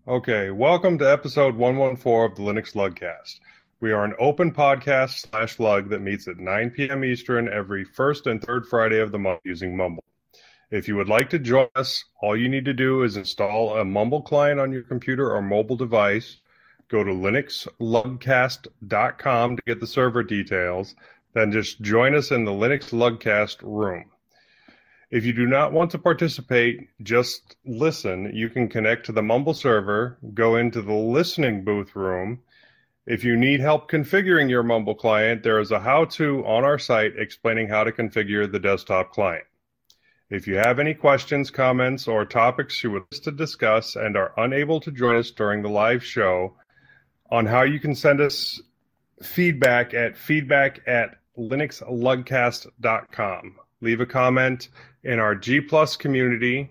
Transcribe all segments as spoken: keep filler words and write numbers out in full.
Okay, welcome to episode one one four of the Linux Lugcast. We are an open podcast slash lug that meets at nine p.m. Eastern every first and third Friday of the month using Mumble. If you would like to join us, all you need to do is install a Mumble client on your computer or mobile device, go to linux lugcast dot com to get the server details, then just join us in the Linux Lugcast room. If you do not want to participate, just listen. You can connect to the Mumble server, go into the listening booth room. If you need help configuring your Mumble client, there is a how-to on our site explaining how to configure the desktop client. If you have any questions, comments, or topics you would like to discuss and are unable to join us during the live show, on how you can send us feedback at feedback at linux lugcast dot com. Leave a comment in our G Plus community,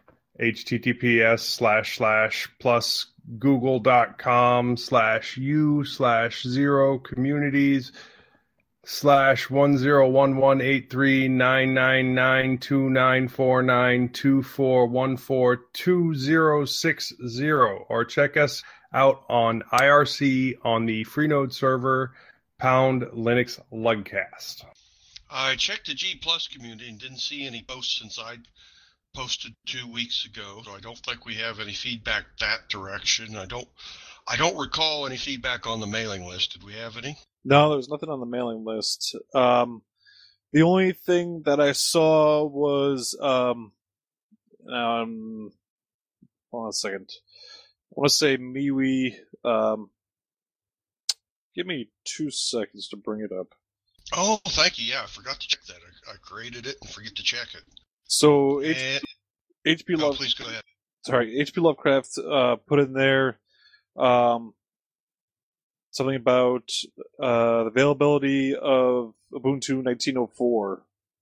https slash slash plus google.com slash u slash zero communities slash one zero one one eight three nine nine nine two nine four nine two four one four two zero six zero, or check us out on I R C on the Freenode server pound Linux Lugcast. I checked the G Plus community and didn't see any posts since I posted two weeks ago, so I don't think we have any feedback that direction. I don't I don't recall any feedback on the mailing list. Did we have any? No, there was nothing on the mailing list. Um, the only thing that I saw was, um, um, hold on a second. I want to say MeWe. Um, give me two seconds to bring it up. Oh, thank you. Yeah, I forgot to check that. I, I created it and forget to check it. So And, H- HP oh, Love, please go ahead. sorry, H P Lovecraft uh, put in there um, something about uh, the availability of Ubuntu nineteen oh four.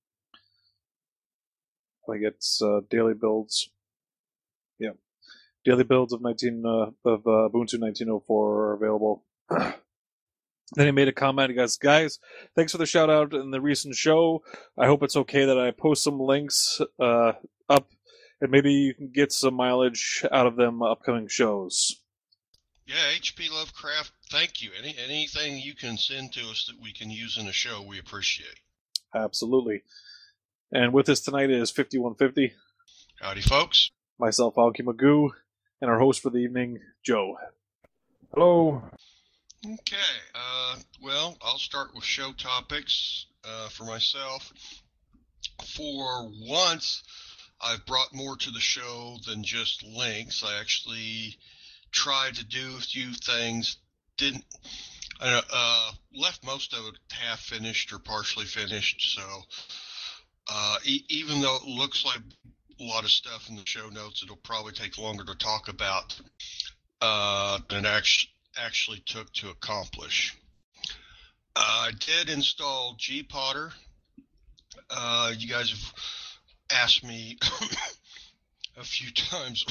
I think it's uh, daily builds. Yeah, daily builds of nineteen uh, of uh, Ubuntu nineteen oh four are available. Then he made a comment. He goes, "Guys, thanks for the shout out in the recent show. I hope it's okay that I post some links uh, up, and maybe you can get some mileage out of them upcoming shows." Yeah, H P Lovecraft, thank you. Any Anything you can send to us that we can use in a show, we appreciate. Absolutely. And with us tonight is fifty-one fifty, Howdy, folks. myself, Alki Magoo, and our host for the evening, Joe. Hello. Okay, uh, well, I'll start with show topics uh, for myself. For once, I've brought more to the show than just links. I actually tried to do a few things, didn't, uh, uh, left most of it half finished or partially finished, so uh, e- even though it looks like a lot of stuff in the show notes, it'll probably take longer to talk about uh, than actually actually took to accomplish. Uh, I did install gPotter. Uh, you guys have asked me a few times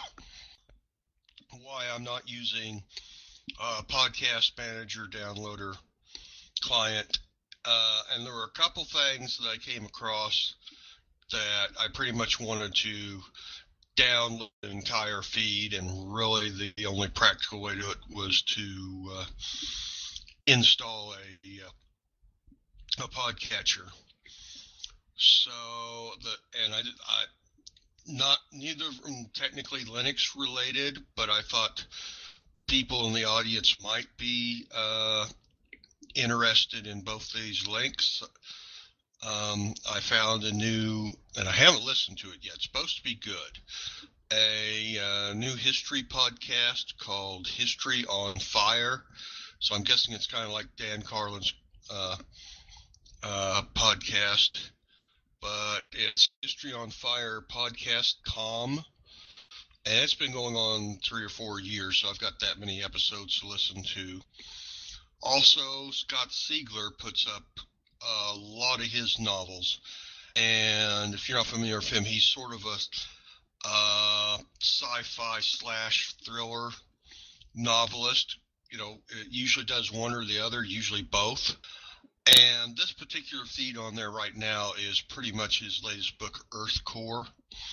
why I'm not using a podcast manager downloader client. Uh, and there were a couple things that I came across that I pretty much wanted to download the entire feed, and really the, the only practical way to do it was to uh, install a uh, a podcatcher. So the and I did I not neither of them technically Linux related, but I thought people in the audience might be uh, interested in both these links. Um, I found a new, and I haven't listened to it yet, it's supposed to be good, a uh, new history podcast called History on Fire. So I'm guessing it's kind of like Dan Carlin's uh, uh, podcast, but it's History on Fire podcast dot com, and it's been going on three or four years, so I've got that many episodes to listen to. Also, Scott Siegler puts up a lot of his novels, and if you're not familiar with him, he's sort of a uh, sci-fi slash thriller novelist. You know, it usually does one or the other, usually both. And this particular feed on there right now is pretty much his latest book, Earth Core.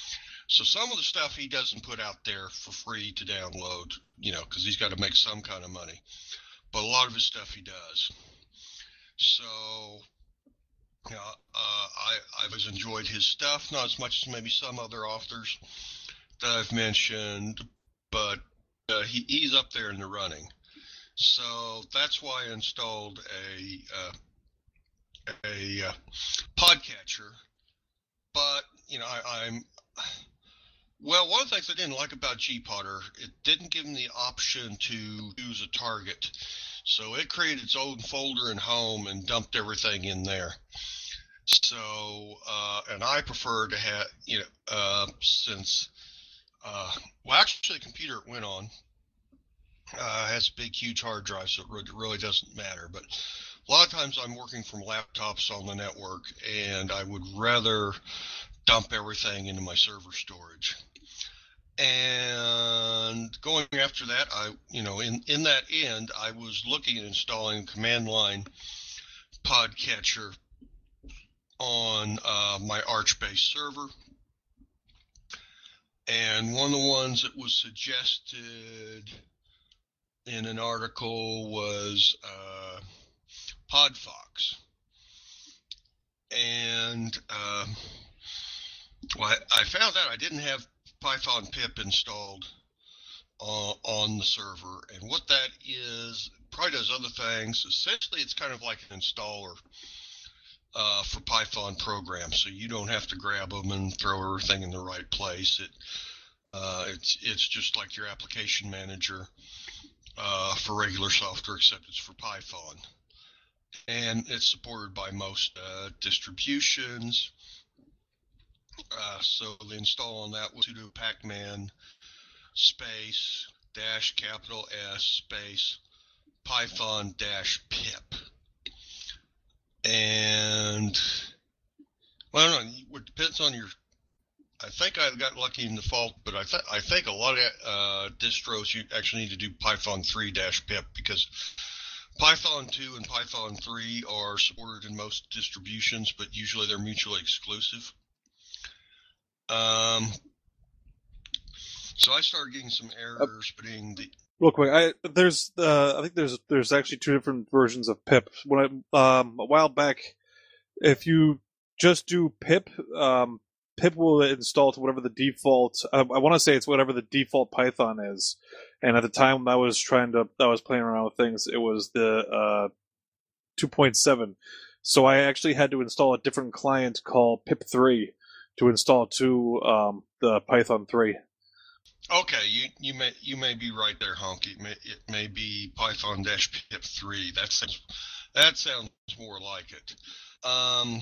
So some of the stuff he doesn't put out there for free to download, you know, because he's got to make some kind of money. But a lot of his stuff he does. So, you know, uh, I, I've always enjoyed his stuff, not as much as maybe some other authors that I've mentioned, but uh, he, he's up there in the running. So that's why I installed a uh, a uh, podcatcher. But, you know, I, I'm... Well, one of the things I didn't like about Gpotter, it didn't give me the option to use a target. So it created its own folder in home and dumped everything in there. So, uh, and I prefer to have, you know, uh, since, uh, well, actually the computer it went on uh, has a big, huge hard drive, so it really doesn't matter. But a lot of times I'm working from laptops on the network, and I would rather dump everything into my server storage. And going after that, I, you know, in, in that end, I was looking at installing command line podcatcher on uh, my Arch-based server. And one of the ones that was suggested in an article was uh, Podfox. And uh, well, I, I found out I didn't have Python pip installed uh, on the server, and what that is, probably does other things. Essentially, it's kind of like an installer uh, for Python programs, so you don't have to grab them and throw everything in the right place. It uh, it's it's just like your application manager uh, for regular software, except it's for Python, and it's supported by most uh, distributions. Uh, so the install on that was sudo pacman space dash capital S space python dash pip. And, well, I don't know, it depends on your, I think I got lucky in default, but I, th- I think a lot of uh, distros you actually need to do python three dash pip, because Python two and Python three are supported in most distributions, but usually they're mutually exclusive. Um, so I started getting some errors putting the. Real quick, I there's uh, I think there's there's actually two different versions of pip. When I, um, a while back, if you just do pip, um, pip will install to whatever the default. I, I want to say it's whatever the default Python is. And at the time when I was trying to, I was playing around with things, it was the uh, two point seven. So I actually had to install a different client called pip three to install to um, the Python three. Okay, you you may you may be right there, Honky. It may, it may be Python dash pip three. That sounds that sounds more like it. Um,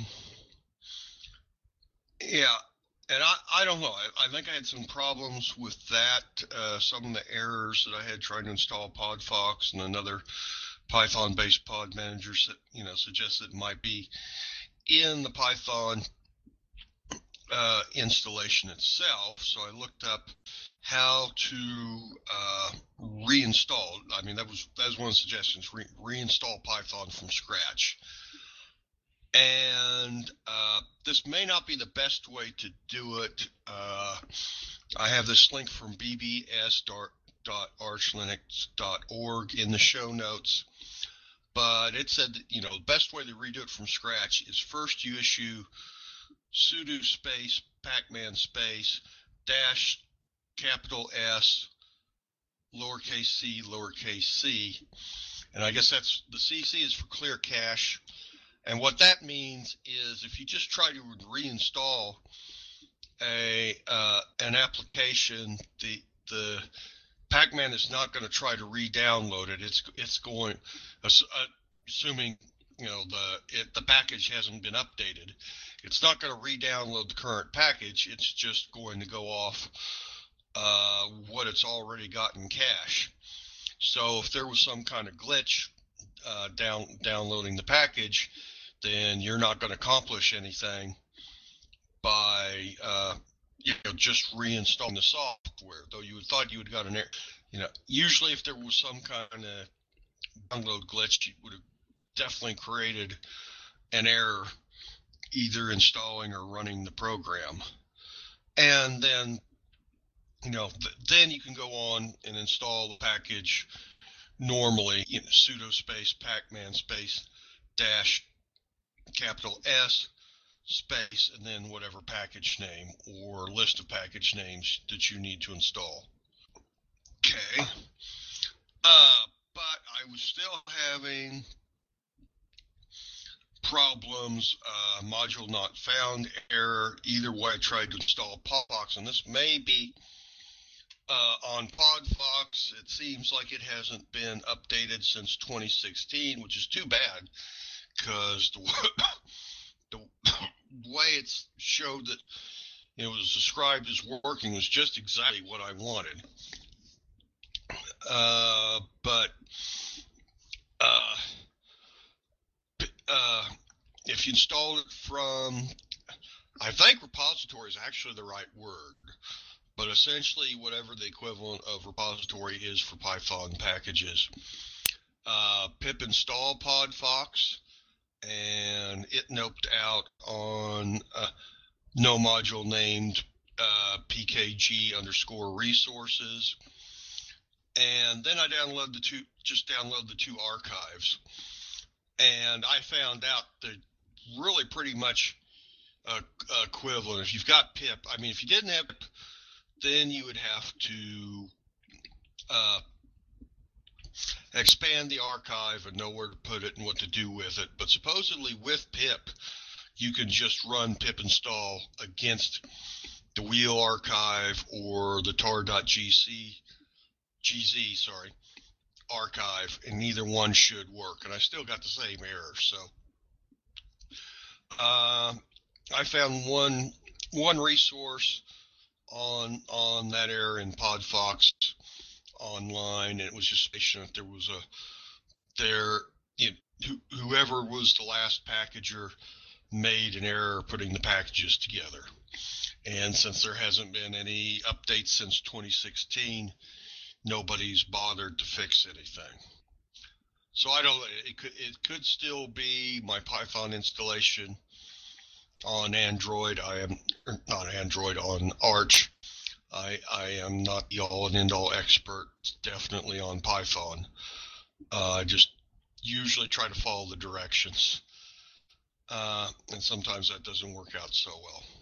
yeah, and I, I don't know. I, I think I had some problems with that. Uh, some of the errors that I had trying to install Podfox, and another Python-based pod manager, you know, suggested it might be in the Python uh, installation itself. So I looked up how to uh, reinstall. I mean, that was that was one of the suggestions. Re- reinstall Python from scratch. And uh, this may not be the best way to do it. Uh, I have this link from b b s dot arch linux dot org in the show notes. But it said that, you know, the best way to redo it from scratch is first you issue sudo space pacman space dash capital S lowercase c lowercase c, and I guess that's the C C is for clear cache. And what that means is if you just try to reinstall a uh, an application, the the Pacman is not going to try to re-download it. It's it's going, assuming you know the it, the package hasn't been updated, it's not going to re-download the current package. It's just going to go off uh, what it's already got in cache. So if there was some kind of glitch uh, down downloading the package, then you're not going to accomplish anything by uh, you know just reinstalling the software. Though you would thought you would got an error. You know, usually if there was some kind of download glitch, you would have definitely created an error either installing or running the program. and then, you know, th- then you can go on and install the package normally, you know, sudo space pacman space dash capital S space, and then whatever package name or list of package names that you need to install. Okay. Uh, but I was still having problems, uh, module not found error. Either way, I tried to install Podfox, and this may be uh, on Podfox. It seems like it hasn't been updated since twenty sixteen, which is too bad, because the, the way it's showed that it was described as working was just exactly what I wanted. Uh, but uh, uh, if you install it from, I think repository is actually the right word, but essentially whatever the equivalent of repository is for Python packages. Uh, pip install Podfox, and it noped out on uh, no module named uh, pkg underscore resources. And then I download the two, just download the two archives, and I found out that really pretty much uh, equivalent. If you've got pip, I mean, if you didn't have pip, then you would have to uh, expand the archive and know where to put it and what to do with it. But supposedly with pip, you can just run pip install against the wheel archive or the tar.gc, gz, sorry, archive, and neither one should work. And I still got the same error. So uh, I found one one resource on on that error in Podfox online, and it was just that there was a there you know, whoever was the last packager made an error putting the packages together. And since there hasn't been any updates since twenty sixteen, nobody's bothered to fix anything. So I don't, it could, it could still be my Python installation on Android. I am, not Android, on Arch. I, I am not the all and end all expert, definitely on Python. Uh, I just usually try to follow the directions. Uh, and sometimes that doesn't work out so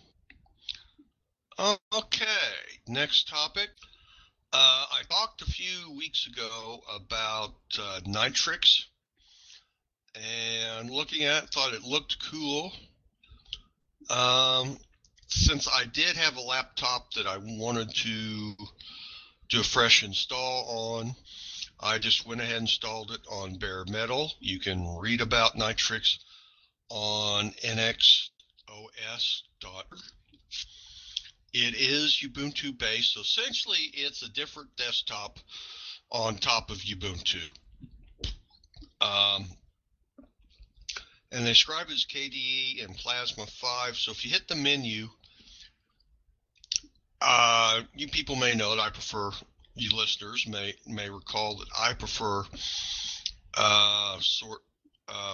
well. Okay, next topic. Uh, I talked a few weeks ago about uh, Nitrix, and looking at it, thought it looked cool. Um, since I did have a laptop that I wanted to do a fresh install on, I just went ahead and installed it on bare metal. You can read about Nitrix on N X O S dot org. It is Ubuntu based, so essentially it's a different desktop on top of Ubuntu. Um, and they describe it as K D E and Plasma five, so if you hit the menu, uh, you people may know that I prefer, you listeners may may recall that I prefer uh, sort uh,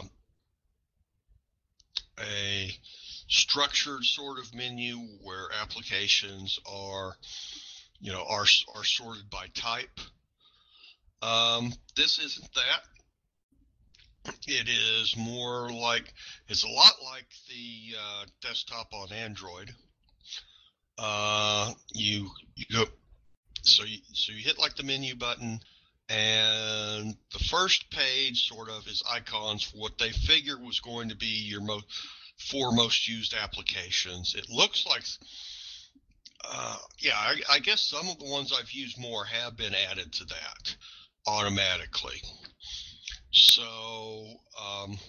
a structured sort of menu where applications are, you know, are are sorted by type. Um, this isn't that. It is more like, it's a lot like the uh, desktop on Android. Uh, you you go, so you so you hit like the menu button, and the first page sort of is icons for what they figure was going to be your most four most used applications. It looks like, uh, yeah, I, I guess some of the ones I've used more have been added to that automatically. So, um,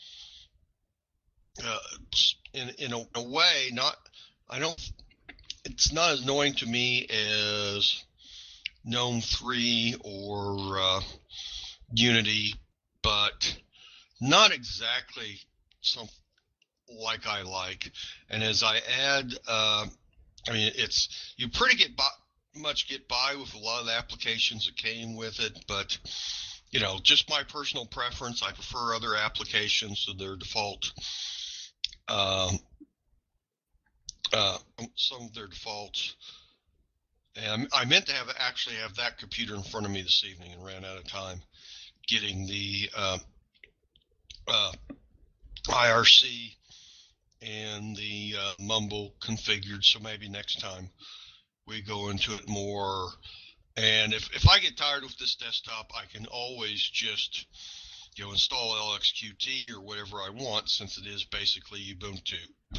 uh, in in a, a way, not I don't. It's not as annoying to me as GNOME three or uh, Unity, but not exactly some like I like. And as I add, uh, I mean, it's you pretty get by, much get by with a lot of the applications that came with it, but you know, just my personal preference. I prefer other applications to their default um, uh, some of their defaults. And I meant to have actually have that computer in front of me this evening and ran out of time getting the uh, uh, I R C and the uh, Mumble configured. So maybe next time we go into it more. And if, if I get tired of this desktop, I can always just, you know, install L X Q T or whatever I want, since it is basically Ubuntu.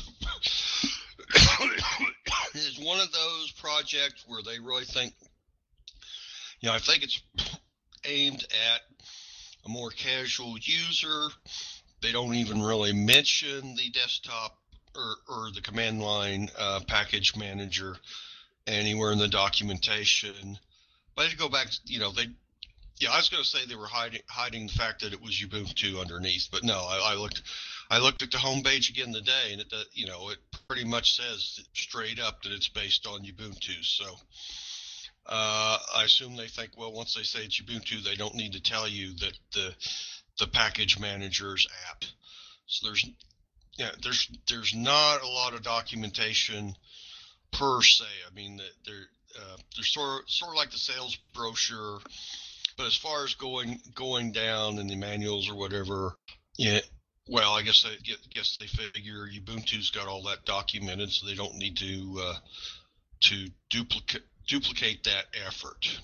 It's one of those projects where they really think, you know, I think it's aimed at a more casual user. They don't even really mention the desktop or, or the command line uh, package manager anywhere in the documentation. But I go back, you know, they, yeah, I was going to say they were hiding hiding the fact that it was Ubuntu underneath, but no, I, I looked, I looked at the homepage again today, and it, you know, it pretty much says straight up that it's based on Ubuntu. So uh, I assume they think, well, once they say it's Ubuntu, they don't need to tell you that the the package manager's app. So there's, yeah, there's there's not a lot of documentation per se. I mean, they're uh, they're sort of, sort of like the sales brochure, but as far as going going down in the manuals or whatever, yeah. Well, I guess I guess they figure Ubuntu's got all that documented, so they don't need to uh, to duplicate duplicate that effort.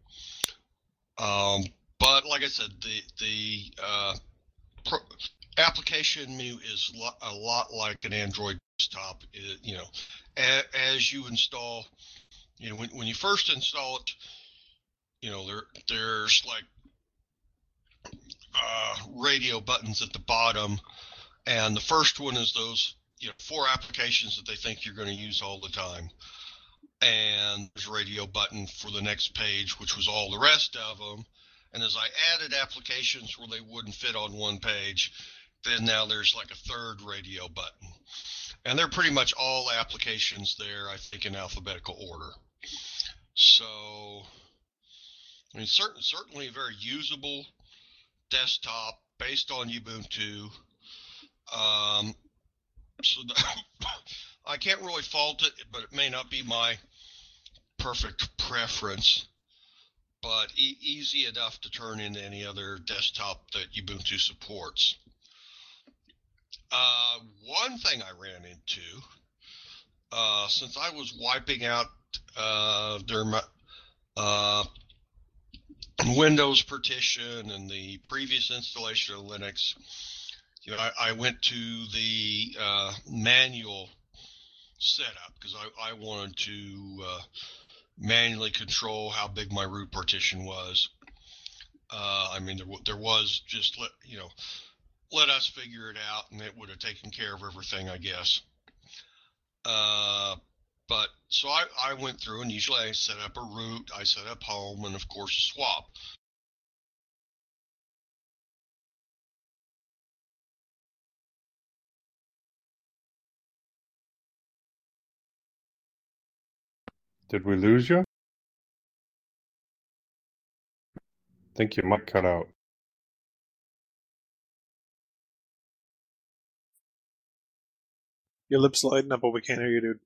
Um, but like I said, the the uh, pro application menu is lo a lot like an Android desktop. It, you know, a as you install, you know, when when you first install it, you know, there there's like uh, radio buttons at the bottom, and the first one is those, you know, four applications that they think you're going to use all the time. And there's a radio button for the next page, which was all the rest of them. And as I added applications where they wouldn't fit on one page, then now there's like a third radio button. And they're pretty much all applications there, I think, in alphabetical order. So, I mean, certain, certainly a very usable desktop based on Ubuntu. Um, so the, I can't really fault it, but it may not be my perfect preference, but e easy enough to turn into any other desktop that Ubuntu supports. Uh, one thing I ran into, uh, since I was wiping out uh, their uh, Windows partition and the previous installation of Linux, you know, I, I went to the uh, manual setup because I, I wanted to uh, manually control how big my root partition was. Uh, I mean, there, there was just, let, you know, let us figure it out, and it would have taken care of everything, I guess. Uh, but so I, I went through, and usually I set up a root, I set up home, and of course a swap. Did we lose you? I think you might cut out. Your lips lighting up, but we can't hear you, dude.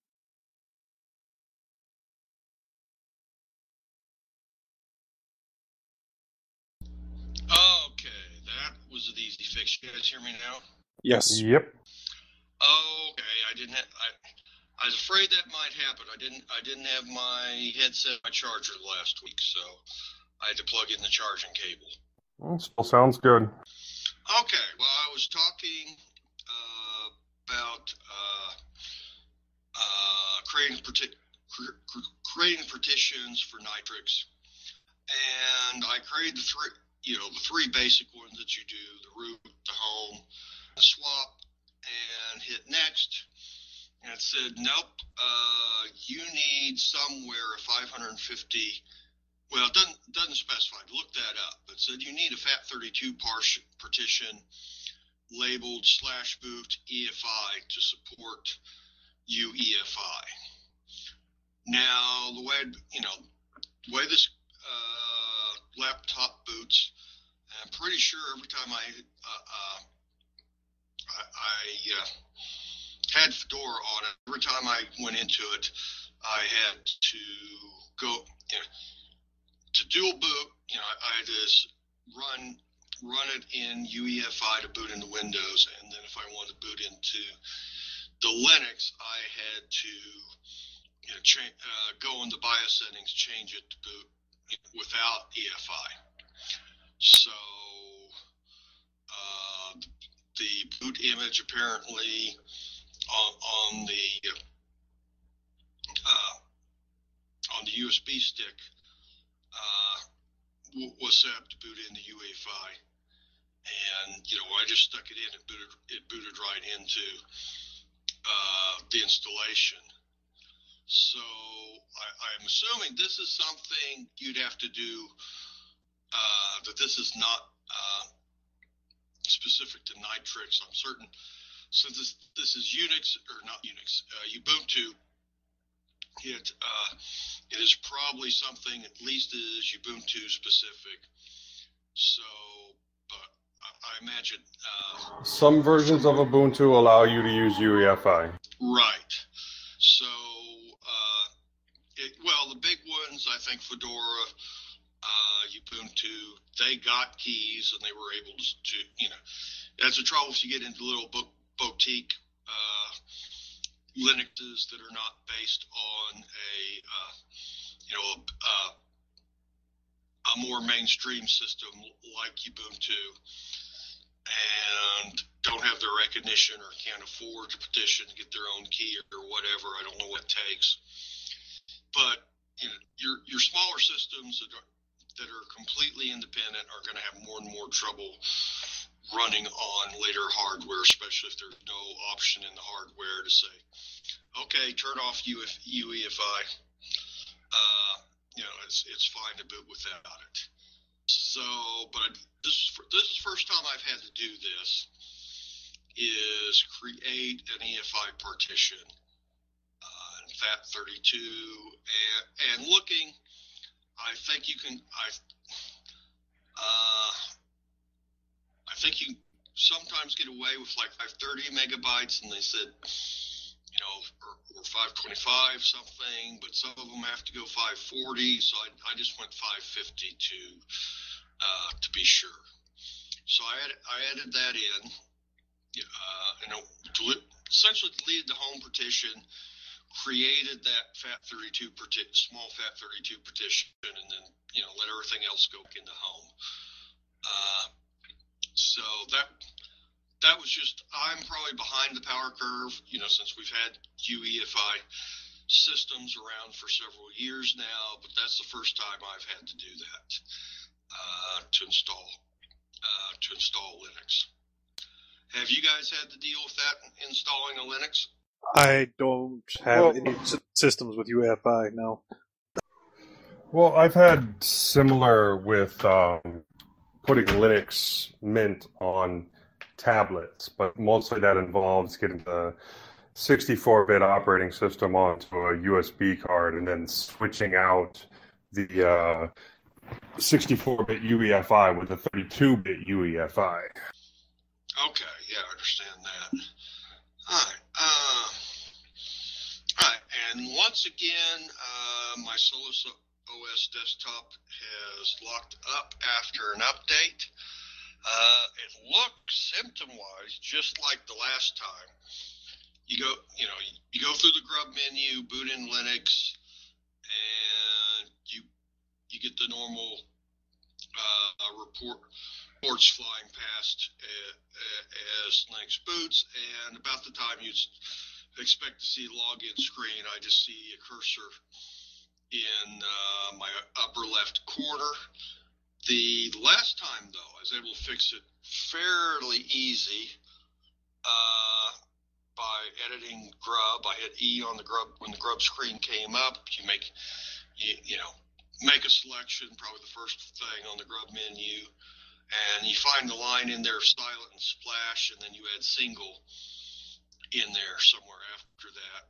Okay, that was an easy fix. You guys hear me now? Yes. Yep. Okay, I didn't have, I, I was afraid that might happen. I didn't I didn't have my headset, my charger last week, so I had to plug in the charging cable. Well, still sounds good. Okay, well, I was talking uh, about uh, uh, creating, parti creating partitions for Nitrix, and I created the three, you know, the three basic ones that you do: the root, the home, the swap, and hit next. And it said, nope, uh, you need somewhere a five hundred fifty. Well, it doesn't, doesn't specify. Look that up. It said you need a FAT thirty-two partition labeled slash boot E F I to support U E F I. Now, the way, you know, the way this uh, laptop boots, I'm pretty sure every time I, uh, uh, I, I uh, had Fedora on it. Every time I went into it, I had to go, you know, to dual boot. You know, I had to run run it in U E F I to boot into Windows, and then if I wanted to boot into the Linux, I had to, you know, cha- uh, go in the BIOS settings, change it to boot without E F I. So uh, the boot image apparently on, on the uh, on the U S B stick uh, w- was set up to boot into U E F I, and you know I just stuck it in and booted it booted right into uh, the installation. So I, I'm assuming this is something you'd have to do. Uh, that this is not uh, specific to Nitrix. I'm certain, since this this is Unix or not Unix, uh, Ubuntu. It uh, it is probably something at least is Ubuntu specific. So, but I, I imagine uh, Some versions of Ubuntu allow you to use U E F I. Right. So, uh, it, well, the big ones, I think Fedora, uh, Ubuntu, they got keys and they were able to, to you know, that's the trouble if you get into little bo- boutique uh, Linuxes that are not based on a, uh, you know, a, uh, a more mainstream system like Ubuntu, and don't have the recognition or can't afford to petition to get their own key or whatever. I don't know what it takes. But you know, your your smaller systems that are, that are completely independent are going to have more and more trouble running on later hardware, especially if there's no option in the hardware to say, okay, turn off U E F I. Uh, you know, it's it's fine to boot without it. So, but this is this is the first time I've had to do this. Is create an E F I partition uh, in FAT thirty-two, and and looking, I think you can I uh, I think you sometimes get away with like five thirty megabytes, and they said, you know, or, or five twenty-five something, but some of them have to go five forty, so I, I just went five fifty to uh, to be sure. So I added, I added that in, uh, you know, deli- essentially deleted the home partition, created that FAT thirty-two parti- small FAT thirty-two partition, and then, you know, let everything else go into home. Uh, so that that was just, I'm probably behind the power curve, you know, since we've had U E F I systems around for several years now, but that's the first time I've had to do that uh, to install uh, to install Linux. Have you guys had to deal with that installing a Linux? I don't have Well- any s- systems with U E F I now. Well, I've had similar with um, putting Linux Mint on tablets, but mostly that involves getting the sixty-four bit operating system onto a U S B card and then switching out the uh, sixty-four bit U E F I with a thirty-two bit U E F I. Okay, yeah, I understand that. All right. Uh, all right, and once again, uh, my Solus O S desktop has locked up after an update. Uh, it looks symptom-wise just like the last time. You go, you know, you go through the grub menu, boot in Linux, and you you get the normal uh, report reports flying past uh, uh, as Linux boots, and about the time you expect to see a login screen, I just see a cursor in uh, my upper left corner. The last time, though, I was able to fix it fairly easy uh, by editing grub. I hit E on the grub when the grub screen came up. You make, you, you know, make a selection, probably the first thing on the grub menu, and you find the line in there, silent and splash, and then you add single in there somewhere after that,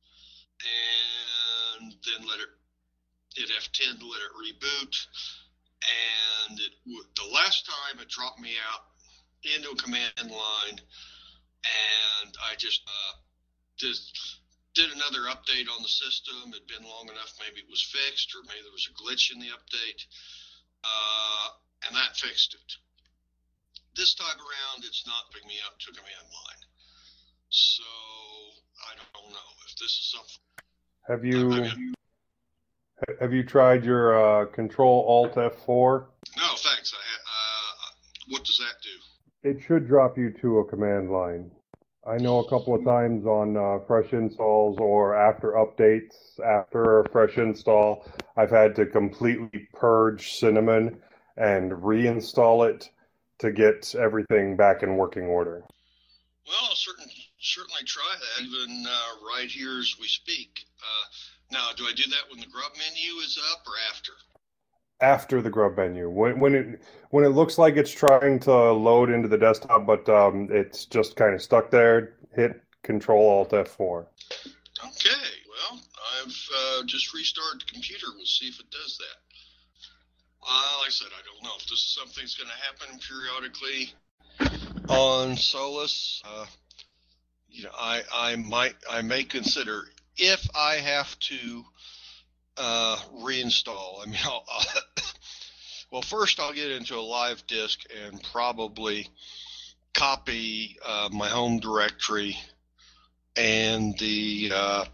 and then let it hit F ten to let it reboot. And it, the last time it dropped me out into a command line, and I just uh, just did another update on the system. It'd been long enough, maybe it was fixed, or maybe there was a glitch in the update, uh, and that fixed it. This time around, it's not picking me up to a command line. So I don't know if this is something. Have you I mean, have you tried your uh, Control Alt F four? no, thanks. I, uh, what does that do? It should drop you to a command line. I know a couple of times on uh, fresh installs or after updates, after a fresh install, I've had to completely purge Cinnamon and reinstall it to get everything back in working order. Well, I'll certain, certainly try that, even uh, right here as we speak. Uh, now, do I do that when the grub menu is up or after? After the grub menu, when when it when it looks like it's trying to load into the desktop, but um, it's just kind of stuck there, hit Control Alt F four. Okay, well, I've uh, just restarted the computer. We'll see if it does that. Uh, like I said, I don't know if this is something that's going to happen periodically on Solus. Uh, you know, I I might I may consider if I have to uh, reinstall. I mean, I'll, I'll well, first I'll get into a live disk and probably copy uh, my home directory and the uh,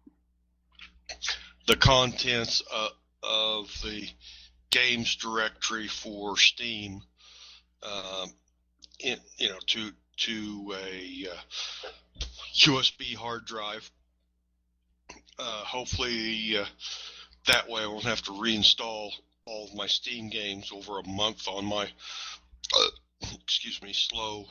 the contents of, of the games directory for Steam, uh, in, you know, to to a uh, U S B hard drive. Uh, hopefully, uh, that way I won't have to reinstall all of my Steam games over a month on my, uh, excuse me, slow,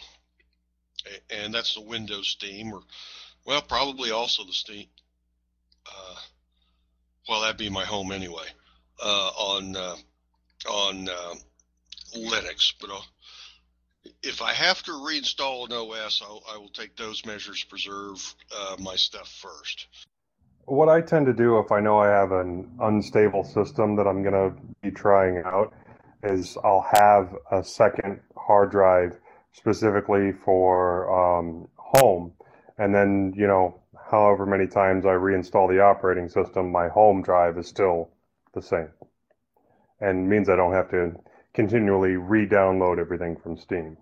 and that's the Windows Steam, or, well, probably also the Steam, uh, well, that'd be my home anyway, uh, on, uh, on uh, Linux, but I'll, if I have to reinstall an O S, I'll, I will take those measures to preserve uh, my stuff first. What I tend to do if I know I have an unstable system that I'm going to be trying out is I'll have a second hard drive specifically for um, home. And then, you know, however many times I reinstall the operating system, my home drive is still the same. And means I don't have to continually re-download everything from Steam.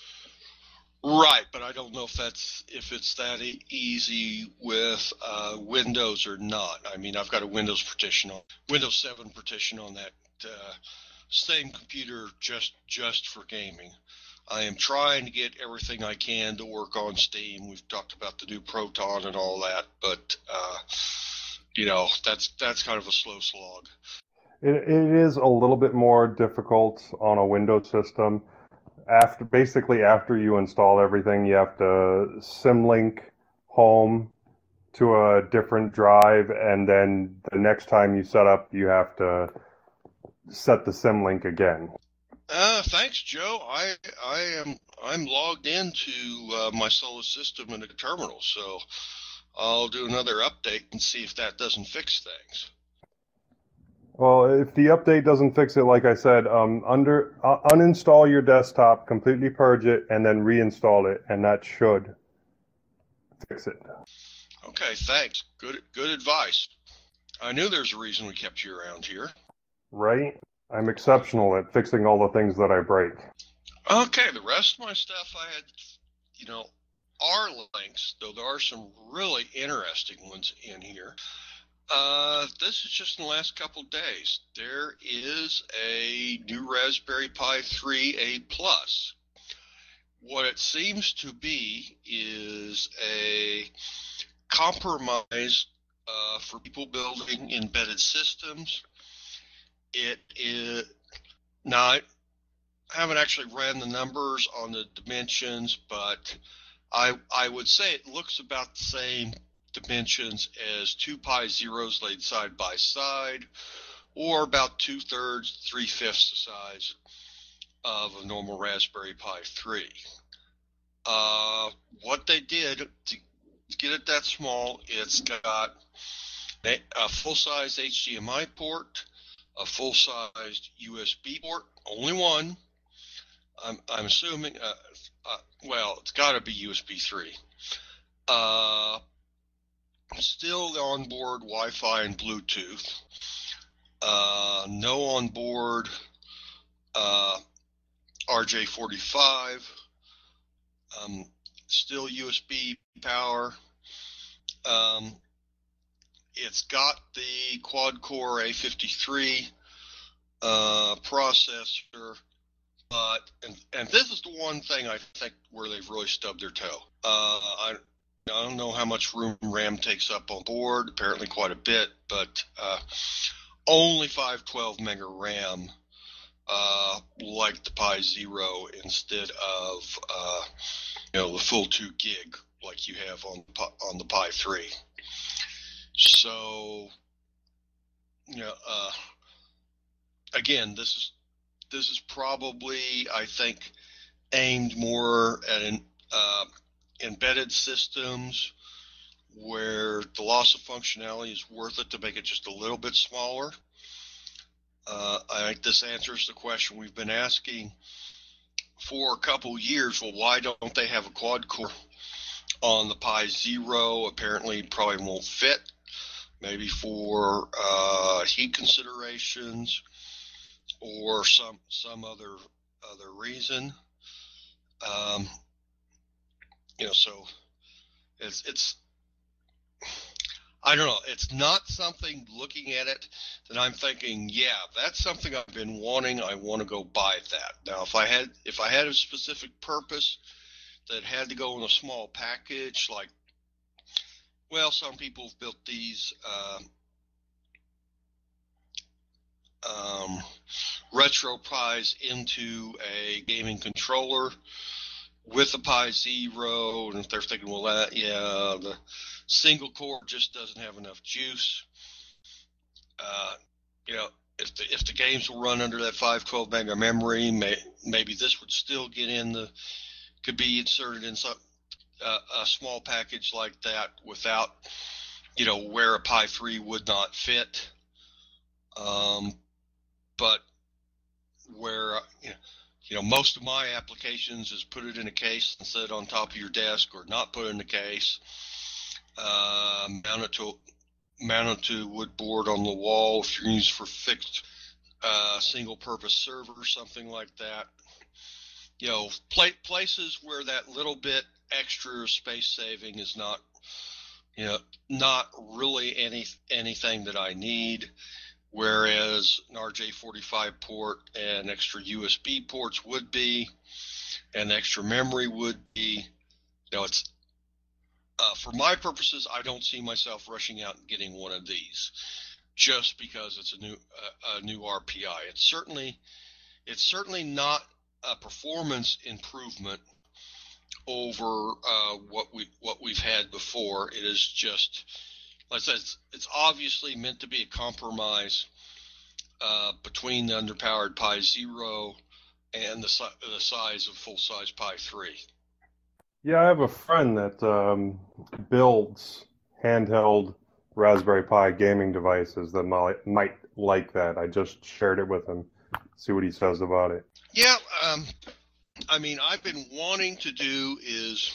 Right, but I don't know if that's if it's that e- easy with uh, Windows or not. I mean, I've got a Windows partition on Windows seven partition on that uh, same computer just just for gaming. I am trying to get everything I can to work on Steam. We've talked about the new Proton and all that, but uh, you know, that's that's kind of a slow slog. It, it is a little bit more difficult on a Windows system. After basically after you install everything, you have to symlink home to a different drive, and then the next time you set up, you have to set the symlink again. Uh, thanks, Joe. I I am I'm logged into uh, my Solus system in the terminal, so I'll do another update and see if that doesn't fix things. Well, if the update doesn't fix it, like I said, um, under uh, uninstall your desktop, completely purge it, and then reinstall it, and that should fix it. Okay, thanks. Good good advice. I knew there's a reason we kept you around here. Right? I'm exceptional at fixing all the things that I break. Okay, the rest of my stuff I had, you know, are links, though there are some really interesting ones in here. Uh, this is just in the last couple of days. There is a new Raspberry Pi three A Plus. What it seems to be is a compromise uh, for people building embedded systems. It is now I haven't actually ran the numbers on the dimensions, but I I would say it looks about the same dimensions as two Pi Zeros laid side by side, or about two thirds, three fifths the size of a normal Raspberry Pi three. Uh, what they did to get it that small, it's got a full-size H D M I port, a full-sized U S B port, only one. I'm I'm assuming, uh, uh, well, it's got to be U S B three. Uh, still the onboard Wi-Fi and Bluetooth. Uh, no onboard uh, R J forty-five. Um, still U S B power. Um, it's got the quad-core A fifty-three uh, processor, but and, and this is the one thing I think where they've really stubbed their toe. Uh, I, I don't know how much room RAM takes up on board. Apparently quite a bit, but uh, only five twelve mega RAM, uh, like the Pi Zero, instead of uh, you know the full two gig like you have on on the Pi three. So, you know, uh, again, this is this is probably, I think, aimed more at an uh, embedded systems where the loss of functionality is worth it to make it just a little bit smaller. Uh, I think this answers the question we've been asking for a couple years. Well, why don't they have a quad core on the Pi Zero? Apparently, probably won't fit. Maybe for uh, heat considerations or some some other other reason. Um, you know, so it's it's I don't know. It's not something, looking at it, that I'm thinking, yeah, that's something I've been wanting. I want to go buy that. Now, if I had if I had a specific purpose that had to go in a small package, like, well, some people have built these um, um, RetroPies into a gaming controller with a Pi Zero, and if they're thinking, well, that, yeah, the single core just doesn't have enough juice. Uh, you know, if the if the games will run under that five twelve mega memory, may, maybe this would still get in the, could be inserted in some uh, a small package like that without, you know, where a Pi three would not fit. Um, but where, you know, you know, most of my applications is put it in a case and set it on top of your desk, or not put it in a case, uh, mount it to mount it to wood board on the wall if you're used for fixed uh, single-purpose server, something like that. You know, pla- places where that little bit extra space saving is not, you know, not really any anything that I need. Whereas an R J forty-five port and extra U S B ports would be, and extra memory would be. You know, it's uh, for my purposes, I don't see myself rushing out and getting one of these just because it's a new uh, a new R P I. It's certainly it's certainly not a performance improvement over uh, what we what we've had before. It is just, like I said, it's, it's obviously meant to be a compromise uh, between the underpowered Pi Zero and the, si- the size of full-size Pi three. Yeah, I have a friend that um, builds handheld Raspberry Pi gaming devices that might, might like that. I just shared it with him. See what he says about it. Yeah, um, I mean, I've been wanting to do is,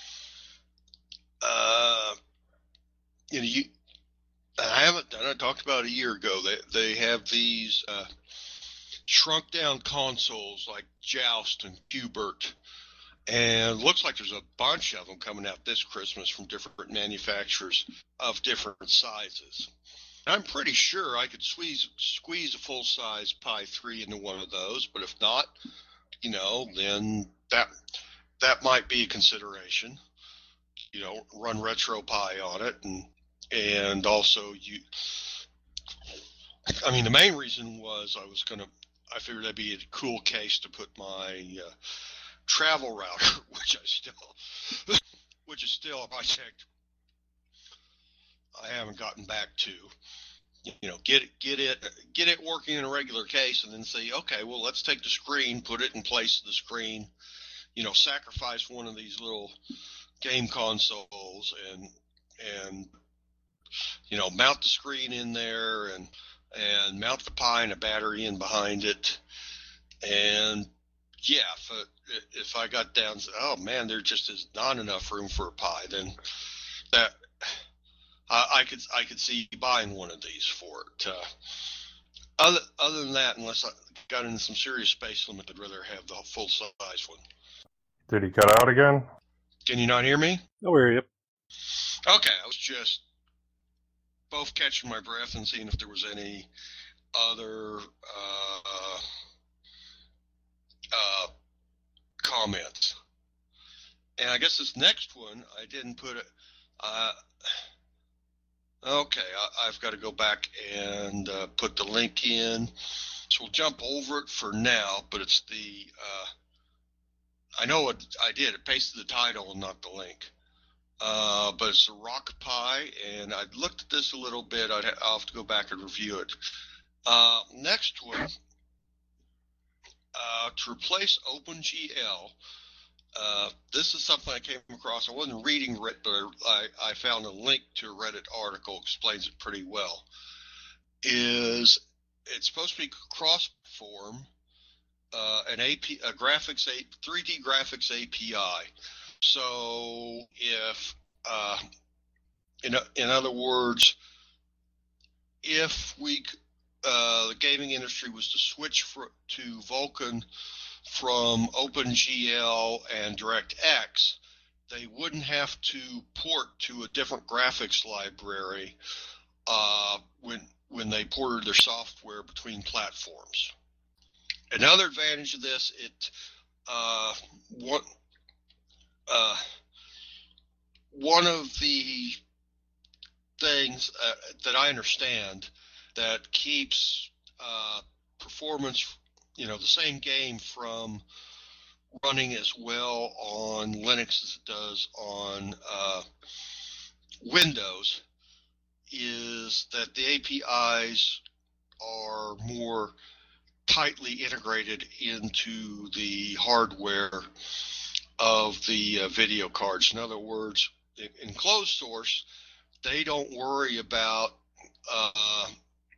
uh, you know, you, I haven't done it. I talked about a year ago. They they have these uh, shrunk down consoles like Joust and Qbert, and looks like there's a bunch of them coming out this Christmas from different manufacturers of different sizes. I'm pretty sure I could squeeze squeeze a full size Pi three into one of those, but if not, you know, then that that might be a consideration. You know, run RetroPie on it, and and also you. I mean, the main reason was I was gonna. I figured that'd be a cool case to put my uh, travel router, which I still, which is still a project I haven't gotten back to. You know, get it, get it, get it working in a regular case, and then say, okay, well, let's take the screen, put it in place of the screen. You know, sacrifice one of these little game consoles, and and you know, mount the screen in there, and and mount the Pi and a battery in behind it, and yeah, if if I got down, oh man, there just is not enough room for a Pi, then that I, I could I could see buying one of these for it. Uh, other other than that, unless I got into some serious space limit, I'd rather have the full size one. Did he cut out again? Can you not hear me? No, we're here. Okay, I was just both catching my breath and seeing if there was any other uh, uh, comments. And I guess this next one, I didn't put it. Uh, okay, I, I've got to go back and uh, put the link in. So we'll jump over it for now, but it's the, uh, I know what I did. It pasted the title and not the link. Uh, but it's a Rock Pi, and I looked at this a little bit. I'd ha- I'll have to go back and review it. Uh, next one, uh, to replace OpenGL. Uh, this is something I came across. I wasn't reading it, but I, I found a link to a Reddit article explains it pretty well. Is it's supposed to be cross-platform, uh, an A P, a graphics, a three D graphics A P I. So if, uh, in in other words, if we uh, the gaming industry was to switch for, to Vulkan from OpenGL and DirectX, they wouldn't have to port to a different graphics library uh, when when they ported their software between platforms. Another advantage of this, it uh, one uh, one of the things uh, that I understand that keeps uh, performance, you know, the same game from running as well on Linux as it does on uh, Windows is that the A P Is are more tightly integrated into the hardware of the uh, video cards. In other words, in, in closed source, they don't worry about uh,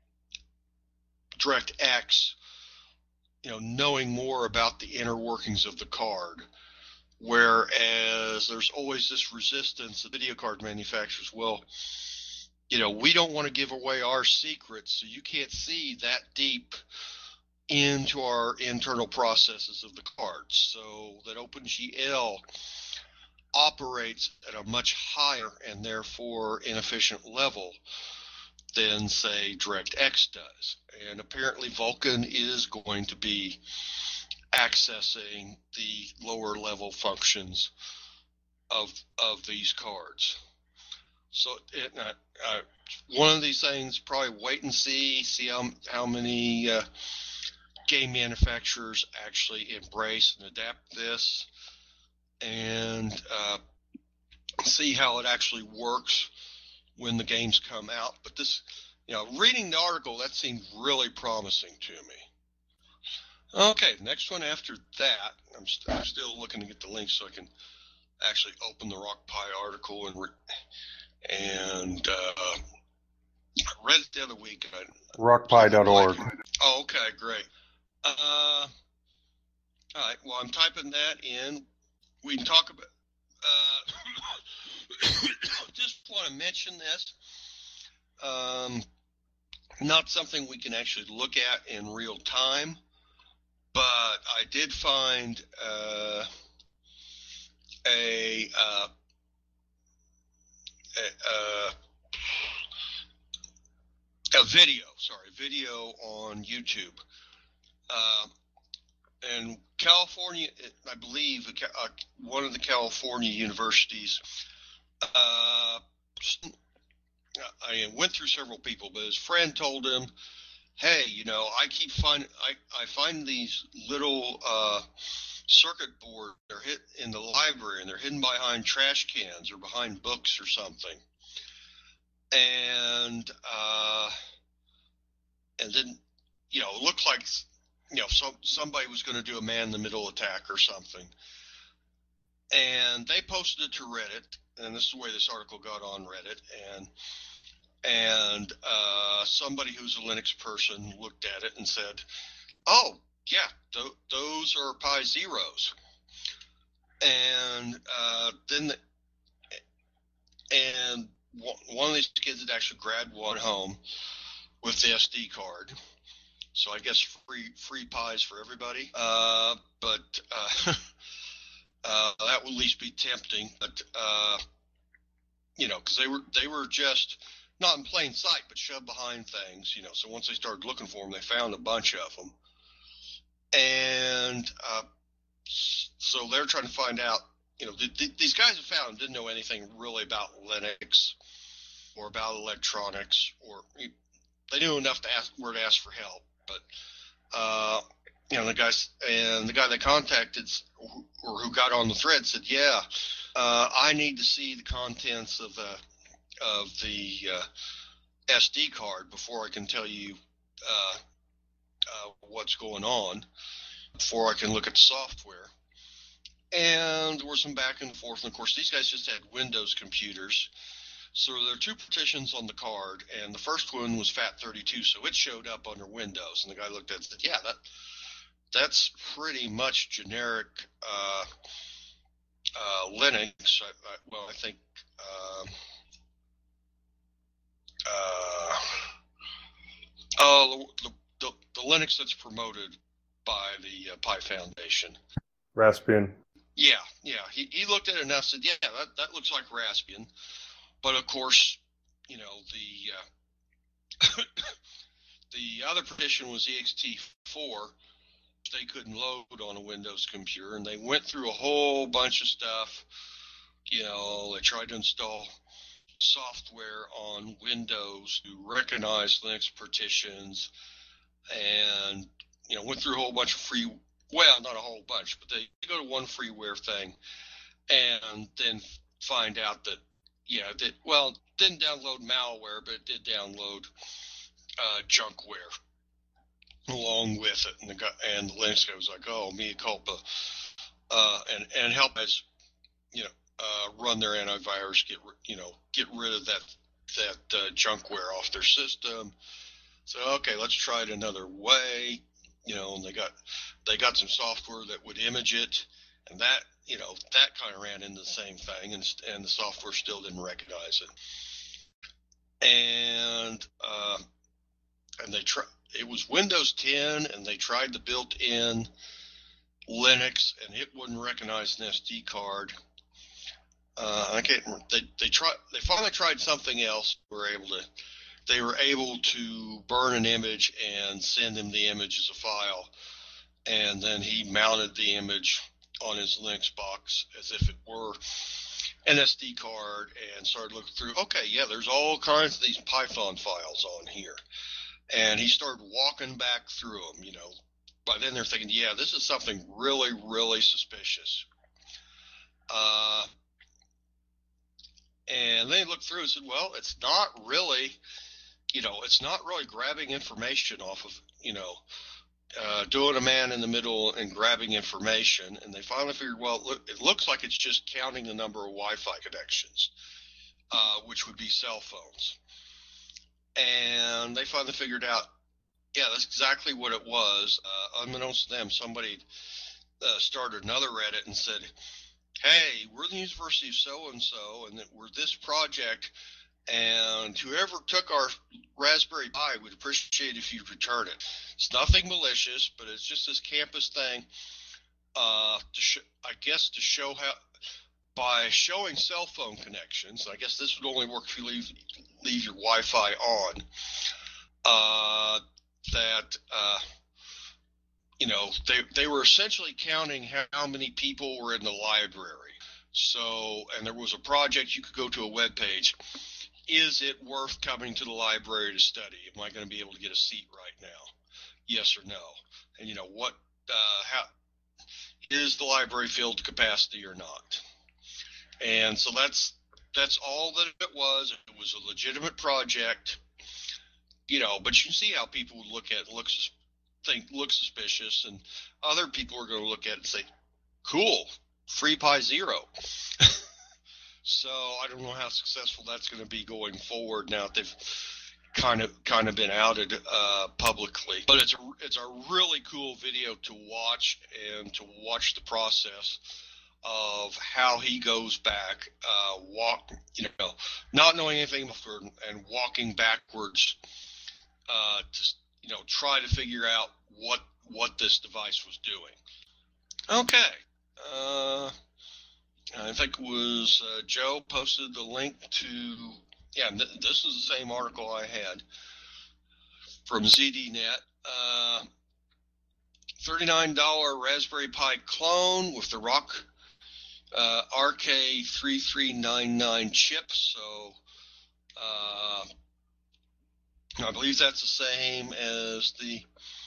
DirectX, you know, knowing more about the inner workings of the card. Whereas there's always this resistance of video card manufacturers. Well, you know, we don't want to give away our secrets, so you can't see that deep into our internal processes of the cards. So that OpenGL operates at a much higher and therefore inefficient level than, say, DirectX does. And apparently Vulkan is going to be accessing the lower level functions of of these cards. So it, uh, uh, one of these things, probably wait and see, see how, how many uh, game manufacturers actually embrace and adapt this, and uh, see how it actually works when the games come out. But this, you know, reading the article, that seemed really promising to me. Okay, next one after that, I'm, st- I'm still looking to get the link so I can actually open the Rock Pi article and re- and uh, I read it the other week. rock pi dot org. Oh, okay, great. Uh, all right, well, I'm typing that in. We can talk about. Uh, just want to mention this. Um, not something we can actually look at in real time, but I did find uh, a, uh, a, uh, a video, sorry, video on YouTube. Uh, and California, I believe, uh, one of the California universities, uh, I went through several people, but his friend told him, hey, you know, I keep find I, I find these little uh, circuit boards, they're hit in the library, and they're hidden behind trash cans or behind books or something. And uh, and then, you know, it looked like, you know, some, somebody was going to do a man-in-the-middle attack or something. And they posted it to Reddit, and this is the way this article got on Reddit. And and uh, somebody who's a Linux person looked at it and said, oh, yeah, th- those are Pi Zeros. And uh, then the, and one of these kids had actually grabbed one home with the S D card. So I guess free free pies for everybody. Uh, but uh, uh, that would at least be tempting. But uh, you know, because they were they were just not in plain sight, but shoved behind things. You know, so once they started looking for them, they found a bunch of them. And uh, so they're trying to find out. You know, th- th- these guys have found didn't know anything really about Linux or about electronics, or they knew enough to ask where to ask for help. But uh, you know, the guys and the guy they contacted or who got on the thread said, "Yeah, uh, I need to see the contents of the of the uh, S D card before I can tell you uh, uh, what's going on, before I can look at the software." And there was some back and forth. And of course, these guys just had Windows computers. So there are two partitions on the card, and the first one was FAT thirty-two, so it showed up under Windows. And the guy looked at it and said, yeah, that that's pretty much generic uh, uh, Linux. I, I, well, I think uh, uh, oh, the, the, the Linux that's promoted by the uh, Pi Foundation. Raspbian. Yeah, yeah. He, he looked at it and I said, yeah, that, that looks like Raspbian. But of course, you know, the uh, the other partition was E X T four. They couldn't load on a Windows computer, and they went through a whole bunch of stuff. You know, they tried to install software on Windows to recognize Linux partitions, and you know, went through a whole bunch of free. Well, not a whole bunch, but they go to one freeware thing, and then find out that. Yeah, it did, well, didn't download malware, but it did download uh, junkware along with it. And the guy, and the Linux guy was like, "Oh, mea culpa," uh, and and help us, you know, uh, run their antivirus, get you know, get rid of that that uh, junkware off their system. So okay, let's try it another way. You know, and they got they got some software that would image it, and that. You know, that kind of ran into the same thing, and and the software still didn't recognize it. And uh, and they try. It was Windows ten, and they tried the built-in Linux, and it wouldn't recognize an S D card. Uh, I can't. They they tried. They finally tried something else. Were able to. They were able to burn an image and send him the image as a file, and then he mounted the image on his Linux box as if it were an S D card and started looking through, okay, yeah, there's all kinds of these Python files on here. And he started walking back through them, you know. By then they're thinking, yeah, this is something really, really suspicious. Uh, and then he looked through and said, well, it's not really, you know, it's not really grabbing information off of, you know, Uh, doing a man in the middle and grabbing information, and they finally figured, well, look, it looks like it's just counting the number of Wi-Fi connections, uh, which would be cell phones. And they finally figured out, yeah, that's exactly what it was. Uh, unbeknownst to them, somebody uh, started another Reddit and said, hey, we're the University of so-and-so, and that we're this project, and whoever took our Raspberry Pi would appreciate if you'd return it. It's nothing malicious, but it's just this campus thing, uh, to sh- I guess to show how, by showing cell phone connections, I guess this would only work if you leave, leave your Wi-Fi on, uh, that, uh, you know, they, they were essentially counting how many people were in the library. So, and there was a project, you could go to a web page. Is it worth coming to the library to study? Am I going to be able to get a seat right now? Yes or no? And, you know, what, uh, how, is the library filled to capacity or not? And so that's, that's all that it was. It was a legitimate project, you know, but you can see how people would look at it, look, think, look suspicious, and other people are going to look at it and say, cool, free Pi Zero. So I don't know how successful that's going to be going forward now that they've kind of kind of been outed uh, publicly. But it's a it's a really cool video to watch and to watch the process of how he goes back, uh, walk, you know, not knowing anything before and walking backwards uh, to, you know, try to figure out what what this device was doing. Okay. Uh, I think it was uh, Joe posted the link to, yeah, th- this is the same article I had from Z D Net. Uh, thirty-nine dollars Raspberry Pi clone with the Rock uh, R K three three nine nine chip. So uh, I believe that's the same as the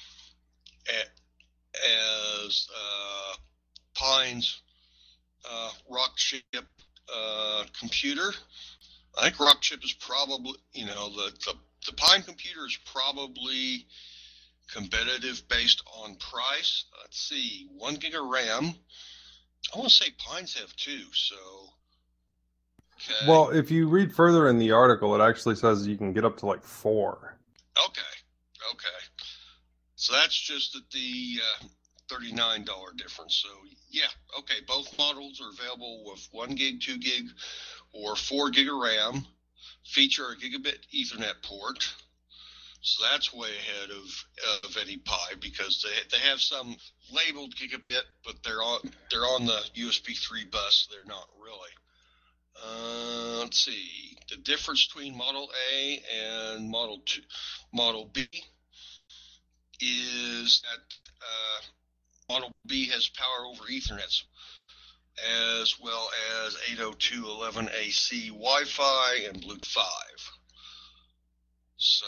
as uh, Pine's uh, Rock chip uh, computer. I think Rock chip is probably, you know, the, the, the Pine computer is probably competitive based on price. Let's see, one gig of RAM. I want to say Pines have two, so. Okay. Well, if you read further in the article, it actually says you can get up to like four. Okay, okay. So that's just at the uh, thirty-nine dollars difference. So, yeah, okay, both models are available with one gig, two gig, or four gig of RAM. Feature a gigabit Ethernet port. So that's way ahead of of any Pi because they they have some labeled gigabit, but they're on they're on the U S B three bus. They're not really. Uh, let's see the difference between Model A and Model two, Model B is that uh, Model B has power over Ethernet, as well as eight oh two dot eleven A C Wi-Fi and Bluetooth five. So.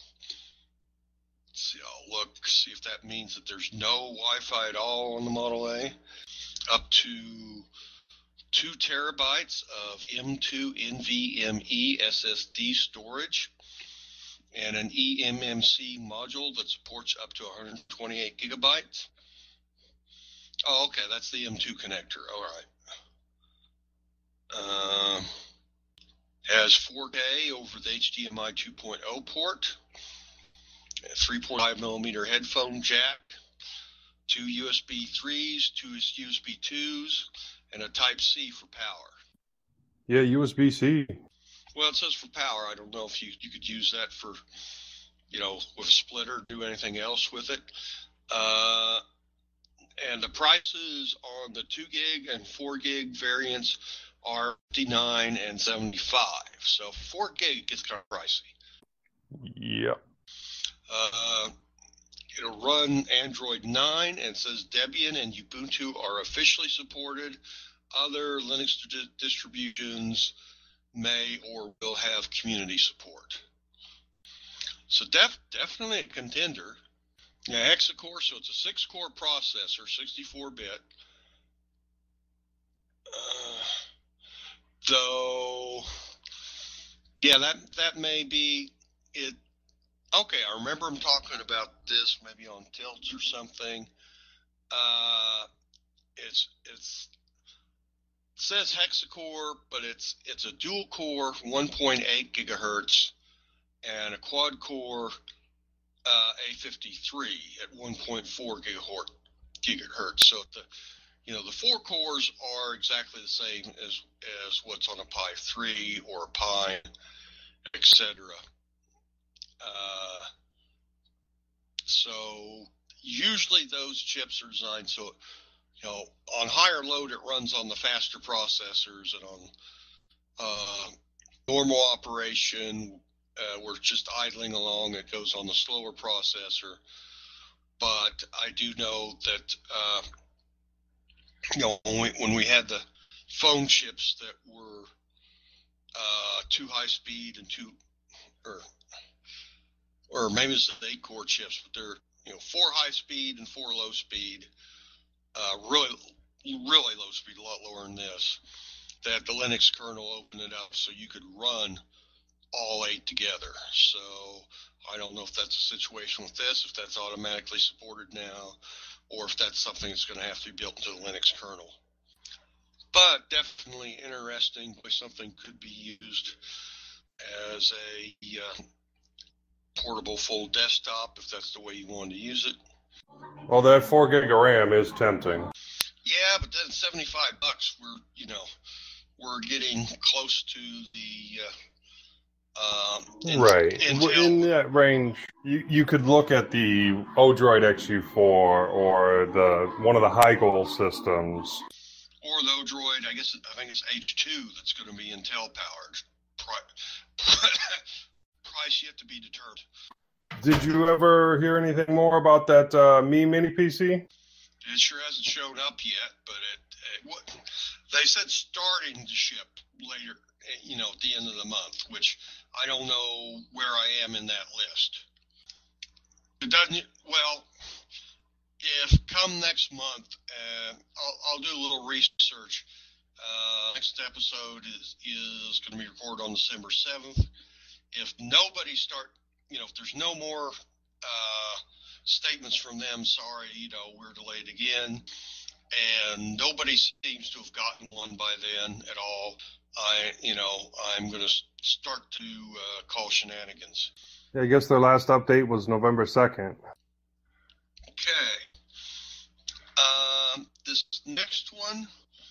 See, I'll look, see if that means that there's no Wi-Fi at all on the Model A. Up to two terabytes of M two NVMe S S D storage and an E M M C module that supports up to one hundred twenty-eight gigabytes. Oh, okay, that's the M two connector. All right. Um, has four K over the H D M I two point oh port. A three point five millimeter headphone jack, two U S B threes, two U S B twos, and a Type C for power. Yeah, U S B C. Well, it says for power. I don't know if you, you could use that for, you know, with a splitter, do anything else with it. Uh, and the prices on the two gig and four gig variants are fifty-nine and seventy-five. So four gig gets kind of pricey. Yep. Uh, it'll run Android nine, and says Debian and Ubuntu are officially supported. Other Linux di- distributions may or will have community support. So def- definitely a contender. Yeah, Hexacore, so it's a six-core processor, sixty-four bit. Uh, though, yeah, that that may be it. Okay, I remember him talking about this maybe on Tilts or something. Uh, it's it's it says Hexacore, but it's it's a dual core, one point eight gigahertz, and a quad core uh, A fifty-three at one point four gigahertz. So the you know the four cores are exactly the same as as what's on a Pi three or a Pine, et cetera. Uh, so usually those chips are designed so, you know, on higher load it runs on the faster processors, and on uh, normal operation uh, where it's just idling along, it goes on the slower processor. But I do know that, uh, you know, when we, when we had the phone chips that were uh, too high speed and too, or or maybe it's the eight core chips, but they're, you know, four high speed and four low speed, uh, really, really low speed, a lot lower than this, that the Linux kernel opened it up so you could run all eight together. So I don't know if that's a situation with this, if that's automatically supported now, or if that's something that's going to have to be built into the Linux kernel. But definitely interesting, something could be used as a uh, portable full desktop if that's the way you want to use it. Well, that four gig of RAM is tempting. Yeah, but then seventy-five bucks, we're, you know, we're getting close to the, uh, um, in, right. Intel. In that range, you, you could look at the Odroid X U four or the one of the High-Goal systems. Or the Odroid, I guess, I think it's H two that's going to be Intel powered. Price yet to be determined. Did you ever hear anything more about that uh, Me Mini P C? It sure hasn't shown up yet, but it, it what they said starting to ship later, you know, at the end of the month, which I don't know where I am in that list. It doesn't, well, if come next month, uh, I'll, I'll do a little research. Uh, next episode is, is going to be recorded on December seventh. If nobody start, you know, if there's no more uh, statements from them, sorry, you know, we're delayed again, and nobody seems to have gotten one by then at all, I, you know, I'm going to start to uh, call shenanigans. Yeah, I guess their last update was November second. Okay. Um, this next one,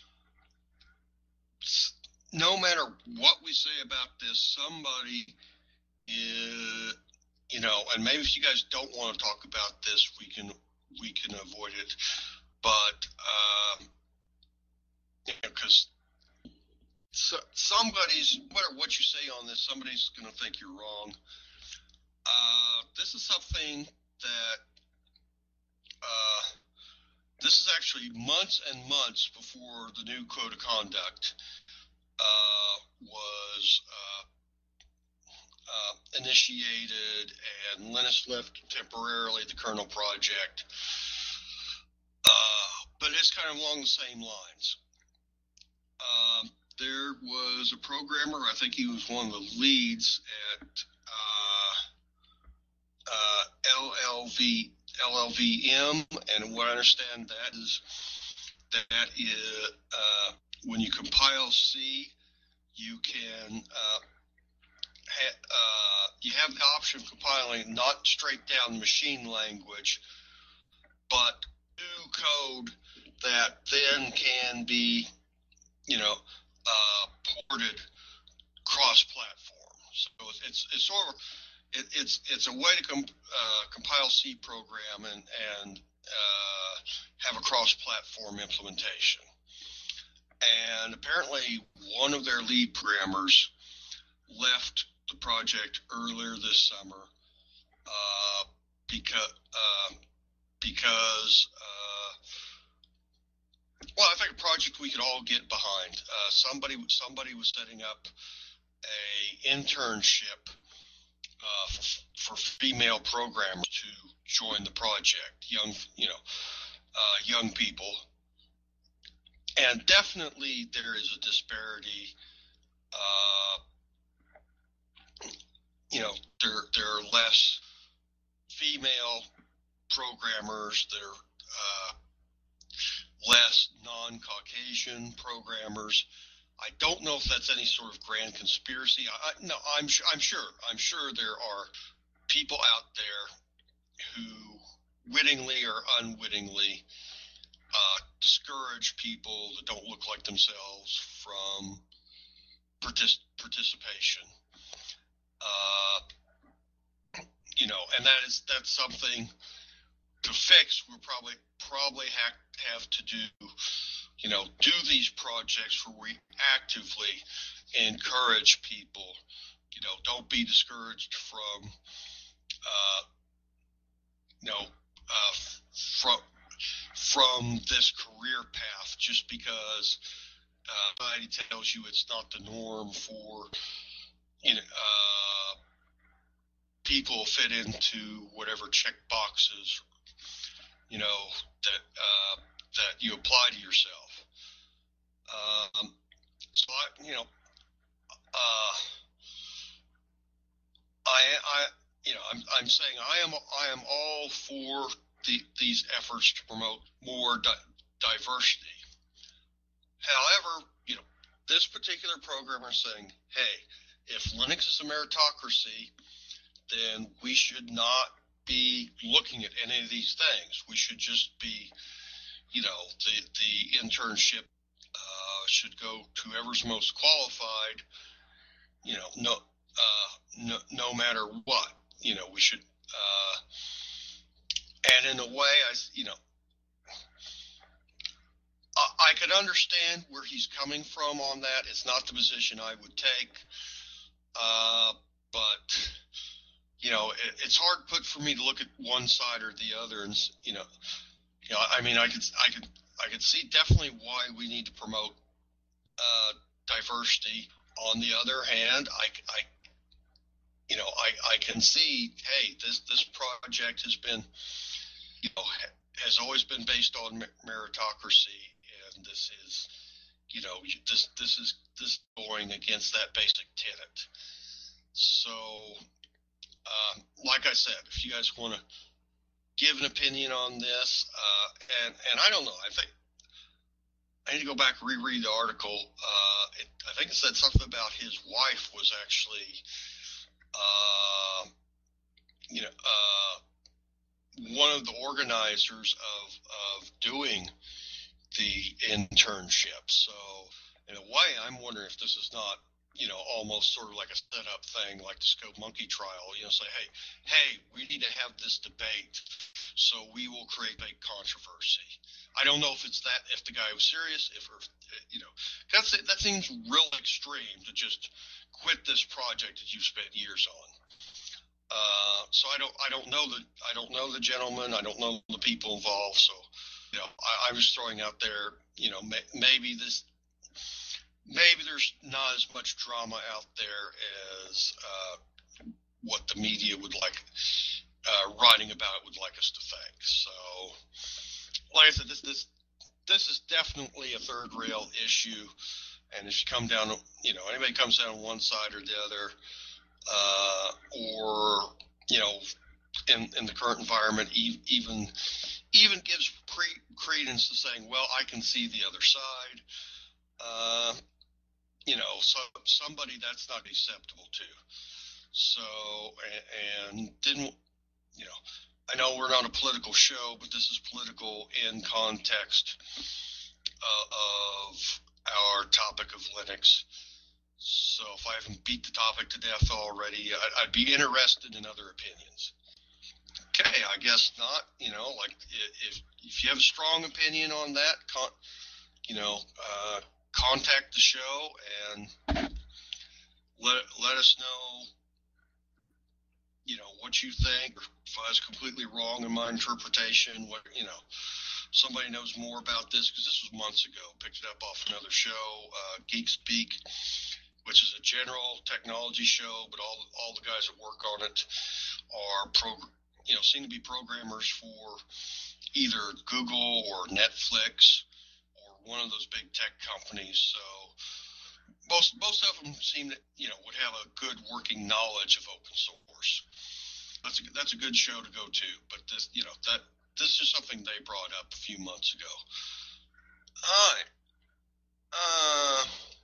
no matter what we say about this, somebody is, you know, and maybe if you guys don't want to talk about this, we can we can avoid it. But uh, you know, because so, somebody's, no matter what you say on this, somebody's going to think you're wrong. Uh, this is something that uh, this is actually months and months before the new code of conduct uh, was uh, uh, initiated, and Linus left temporarily the kernel project. Uh, but it's kind of along the same lines. Um, there was a programmer, I think he was one of the leads at uh, uh, L L V, L L V M, and what I understand that is that is uh, when you compile C, you can uh, ha- uh, you have the option of compiling not straight down machine language, but new code that then can be, you know, uh, ported cross-platform. So it's it's sort of it, it's it's a way to com- uh, compile C program and and uh, have a cross-platform implementation. And apparently, one of their lead programmers left the project earlier this summer uh, because uh, because uh, well, I think a project we could all get behind. Uh, somebody somebody was setting up a internship uh, for, for female programmers to join the project, young you know uh, young people. And definitely there is a disparity. Uh, you know, there there are less female programmers. There are uh, less non-Caucasian programmers. I don't know if that's any sort of grand conspiracy. I, I, no, I'm sure. I'm sure. I'm sure there are people out there who wittingly or unwittingly Uh, discourage people that don't look like themselves from partic- participation. Uh, you know, and that is that's something to fix. We'll probably probably have, have to do, you know, do these projects where we actively encourage people. You know, don't be discouraged from, uh, you know, uh, from. from this career path just because uh, society tells you it's not the norm for, you know, uh, people fit into whatever check boxes, you know, that uh, that you apply to yourself. Um, so I, you know, uh, I, I, you know, I'm, I'm saying I am, I am all for The, these efforts to promote more di- diversity. However, you know, this particular programmer is saying, hey, if Linux is a meritocracy, then we should not be looking at any of these things. We should just be you know, the the internship uh, should go to whoever's most qualified. You know, no, uh, no, no matter what. You know, we should. Uh, and in a way, I, you know, I, I could understand where he's coming from on that. It's not the position I would take, uh, but you know, it, it's hard put for me to look at one side or the other, and you know, you know, I mean, I could, I could, I could see definitely why we need to promote uh, diversity. On the other hand, I, I, you know, I, I can see, hey, this this project has been, you know, has always been based on meritocracy, and this is, you know, this this is this going against that basic tenet. So, um, like I said, if you guys want to give an opinion on this, uh, and and I don't know, I think I need to go back and reread the article. Uh, it, I think it said something about his wife was actually, uh, you know, uh, one of the organizers of of doing the internship. So in a way, I'm wondering if this is not, you know, almost sort of like a setup thing, like the Scope Monkey trial. You know, say, hey, hey, we need to have this debate, so we will create a controversy. I don't know if it's that, if the guy was serious, if, or, you know, that's that seems real extreme to just quit this project that you've spent years on. Uh, so I don't, I don't know the, I don't know the gentleman, I don't know the people involved. So, you know, I, I was throwing out there, you know, may, maybe this, maybe there's not as much drama out there as uh, what the media would like, uh, writing about it would like us to think. So, like I said, this this this is definitely a third rail issue, and if you come down, you know, anybody comes down on one side or the other, uh, or you know, in in the current environment, even even gives pre- credence to saying, well, I can see the other side. Uh, you know, so somebody that's not acceptable to. So, and, and didn't, you know, I know we're not a political show, but this is political in context uh, of our topic of Linux. So if I haven't beat the topic to death already, I'd, I'd be interested in other opinions. Okay, I guess not. You know, like if if you have a strong opinion on that, con- you know, uh, contact the show and let let us know, you know, what you think, or if I was completely wrong in my interpretation, what, you know, somebody knows more about this, because this was months ago, picked it up off another show, uh, Geek Speak, which is a general technology show, but all all the guys that work on it are, pro, you know, seem to be programmers for either Google or Netflix or one of those big tech companies. So most most of them seem to, you know, would have a good working knowledge of open source. That's a, that's a good show to go to. But this, you know, that this is something they brought up a few months ago. All right. Uh,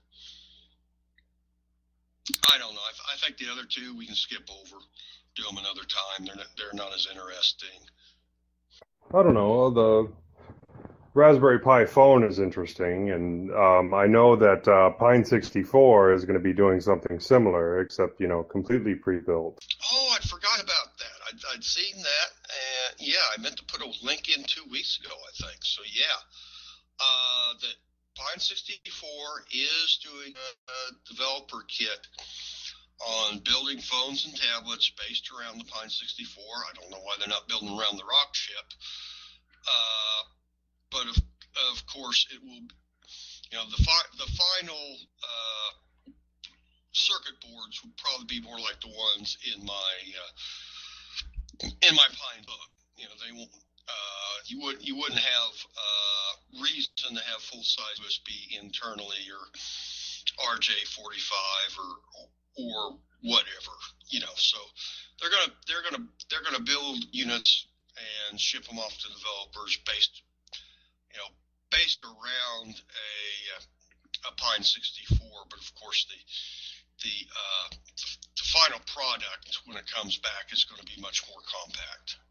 I don't know. I, I think the other two we can skip over, do them another time. They're not, they're not as interesting. I don't know. The Raspberry Pi phone is interesting, and um, I know that uh, Pine sixty-four is going to be doing something similar, except, you know, completely pre-built. Oh, I forgot about that. I'd, I'd seen that, and yeah, I meant to put a link in two weeks ago, I think. So yeah, uh, the Pine sixty-four is doing a, a developer kit on building phones and tablets based around the Pine sixty-four. I don't know why they're not building around the Rock chip. Uh, but of, of course, it will, you know, the, fi- the final uh, circuit boards would probably be more like the ones in my uh, in my Pine book. You know, they won't. Uh, you would you wouldn't have uh, reason to have full size U S B internally, or R J forty-five, or or whatever. You know, so they're gonna they're gonna they're gonna build units and ship them off to developers based, you know, based around a a Pine sixty-four. But of course, the the uh, the, the final product when it comes back is going to be much more compact.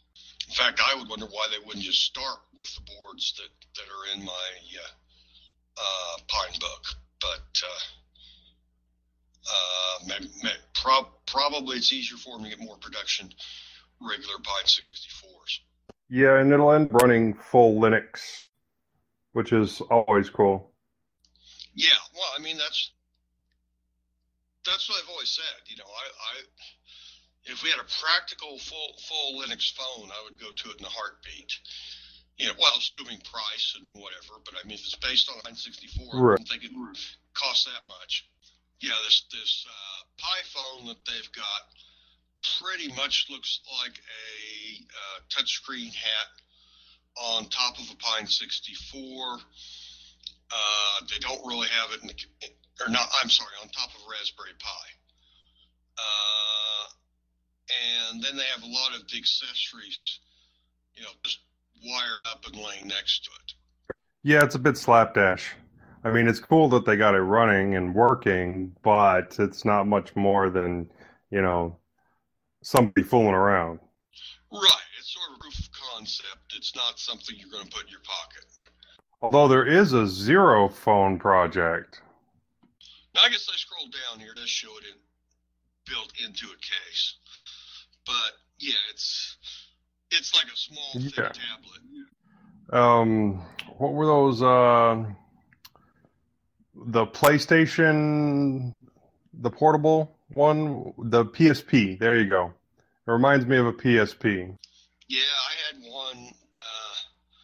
In fact, I would wonder why they wouldn't just start with the boards that, that are in my uh, uh, Pine book. But uh, uh, may, may, prob- probably it's easier for them to get more production regular Pine sixty-fours. Yeah, and it'll end up running full Linux, which is always cool. Yeah, well, I mean, that's that's what I've always said. You know, I, I if we had a practical full full Linux phone, I would go to it in a heartbeat. You know, well, assuming price and whatever, but I mean, if it's based on Pine sixty-four, right. I wouldn't think it would cost that much. Yeah, this this uh, Pi phone that they've got pretty much looks like a uh, touchscreen hat on top of a Pine sixty-four. Uh, they don't really have it in the, or not, I'm sorry, on top of a Raspberry Pi. Uh, and then they have a lot of the accessories, you know, just wired up and laying next to it. Yeah, it's a bit slapdash. I mean, it's cool that they got it running and working, but it's not much more than, you know, somebody fooling around. Right. It's sort of proof of concept. It's not something you're going to put in your pocket. Although there is a Zero Phone project. Now, I guess I scrolled down here. It does show it in, built into a case. But, yeah, it's it's like a small, thick yeah. tablet. Um, what were those? Uh, the PlayStation, the portable one? The P S P. There you go. It reminds me of a P S P. Yeah, I had one. Uh,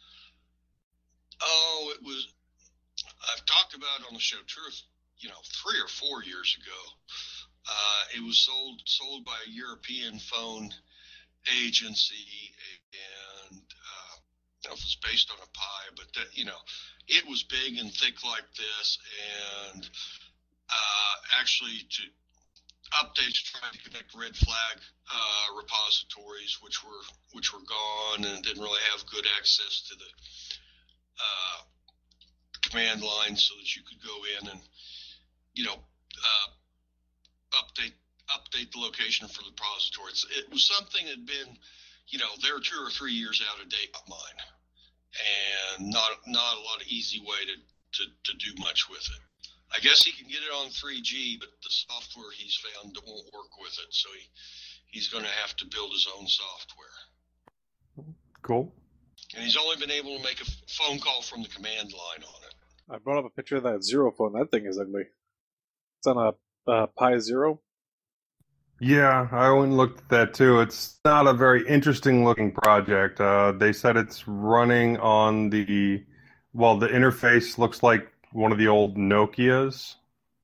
oh, it was, I've talked about it on the show Truth, you know, three or four years ago. Uh, it was sold sold by a European phone agency, and uh, I don't know if it was based on a Pi, but that, you know, it was big and thick like this, and uh, actually to updates trying to connect red flag uh, repositories, which were which were gone and didn't really have good access to the uh, command line, so that you could go in and, you know, uh, update update the location for the repositories. It was something that had been, you know, they were two or three years out of date on mine, and not not a lot of easy way to, to, to do much with it. I guess he can get it on three G, but the software he's found won't work with it, so he, he's going to have to build his own software. Cool. And he's only been able to make a phone call from the command line on it. I brought up a picture of that Zero phone. That thing is ugly. It's on a uh, Pi Zero. Yeah, I went and looked at that too. It's not a very interesting looking project. Uh, they said it's running on the, well, the interface looks like one of the old Nokias.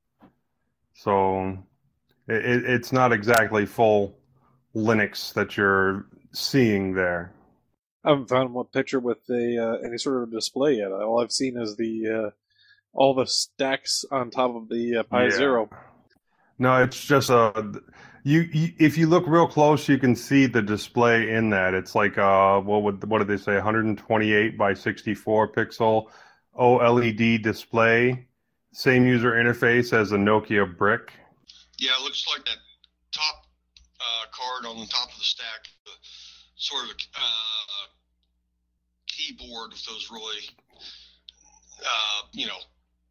So it, it's not exactly full Linux that you're seeing there. I haven't found one picture with a uh, any sort of display yet. All I've seen is the uh, all the stacks on top of the uh, Pi Yeah. Zero. No, it's just a you, you. If you look real close, you can see the display in that. It's like uh, what would what did they say? one hundred twenty-eight by sixty-four pixel O L E D display. Same user interface as a Nokia brick. Yeah, it looks like that top uh, card on the top of the stack, the sort of a uh, keyboard with those really, uh, you know,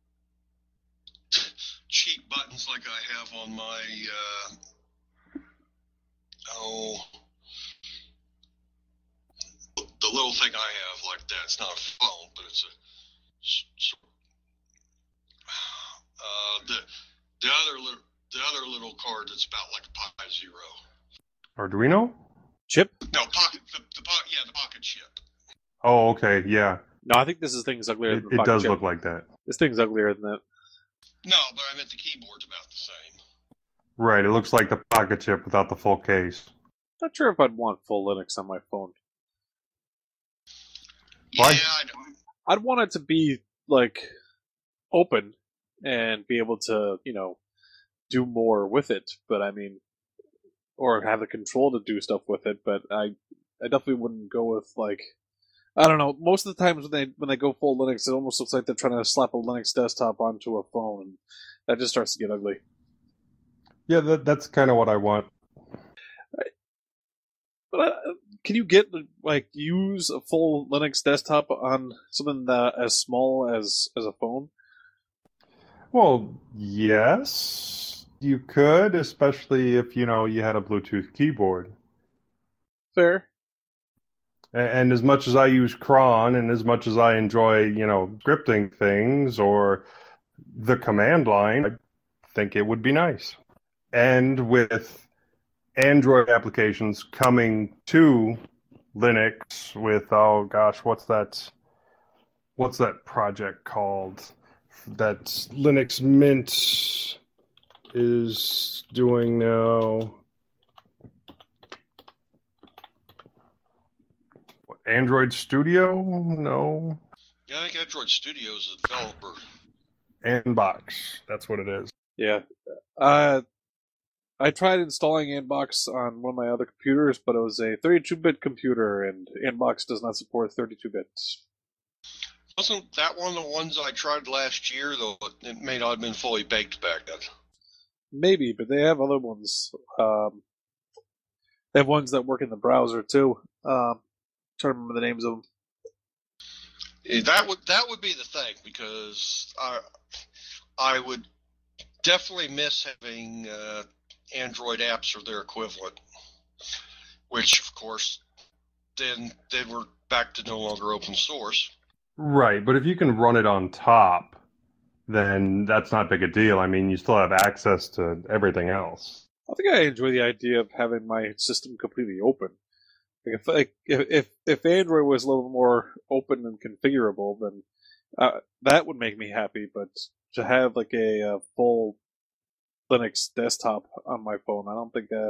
cheap buttons like I have on my, uh, oh, the little thing I have like that. It's not a phone, but it's a, uh, the the other little the other little card that's about like a Pi Zero. Arduino? Chip? No, pocket. The, the pocket. Yeah, the pocket chip. Oh, okay, yeah. No, I think this is thing's uglier It, than the it pocket does chip. look like that. This thing's uglier than that. No, but I meant the keyboard's about the same. Right, it looks like the pocket chip without the full case. Not sure if I'd want full Linux on my phone. Why? Yeah, I don't. I'd want it to be like open and be able to, you know, do more with it. But I mean, or have the control to do stuff with it. But I, I definitely wouldn't go with like, I don't know. Most of the times when they when they go full Linux, it almost looks like they're trying to slap a Linux desktop onto a phone. That just starts to get ugly. Yeah, that, that's kind of what I want. But uh, can you get like use a full Linux desktop on something that as small as as a phone? Well, yes, you could, especially if, you know, you had a Bluetooth keyboard. Fair. And as much as I use cron and as much as I enjoy, you know, scripting things or the command line, I think it would be nice. And with Android applications coming to Linux with, oh gosh, what's that? What's that project called that Linux Mint is doing now? What, Android Studio? No. Yeah, I think Android Studio is a developer. Nbox. That's what it is. Yeah. Uh, I tried installing Nbox on one of my other computers, but it was a thirty-two bit computer, and Nbox does not support thirty-two bits. Wasn't that one of the ones I tried last year, though it may not have been fully baked back then? Maybe, but they have other ones. Um, they have ones that work in the browser, too. Um, trying to remember the names of them. Yeah, that would that would be the thing, because I, I would definitely miss having uh, Android apps or their equivalent, which, of course, then they were back to no longer open source. Right, but if you can run it on top, then that's not big a deal. I mean, you still have access to everything else. I think I enjoy the idea of having my system completely open. Like if, like, if if if Android was a little more open and configurable, then uh, that would make me happy. But to have like a, a full Linux desktop on my phone, I don't think. Uh,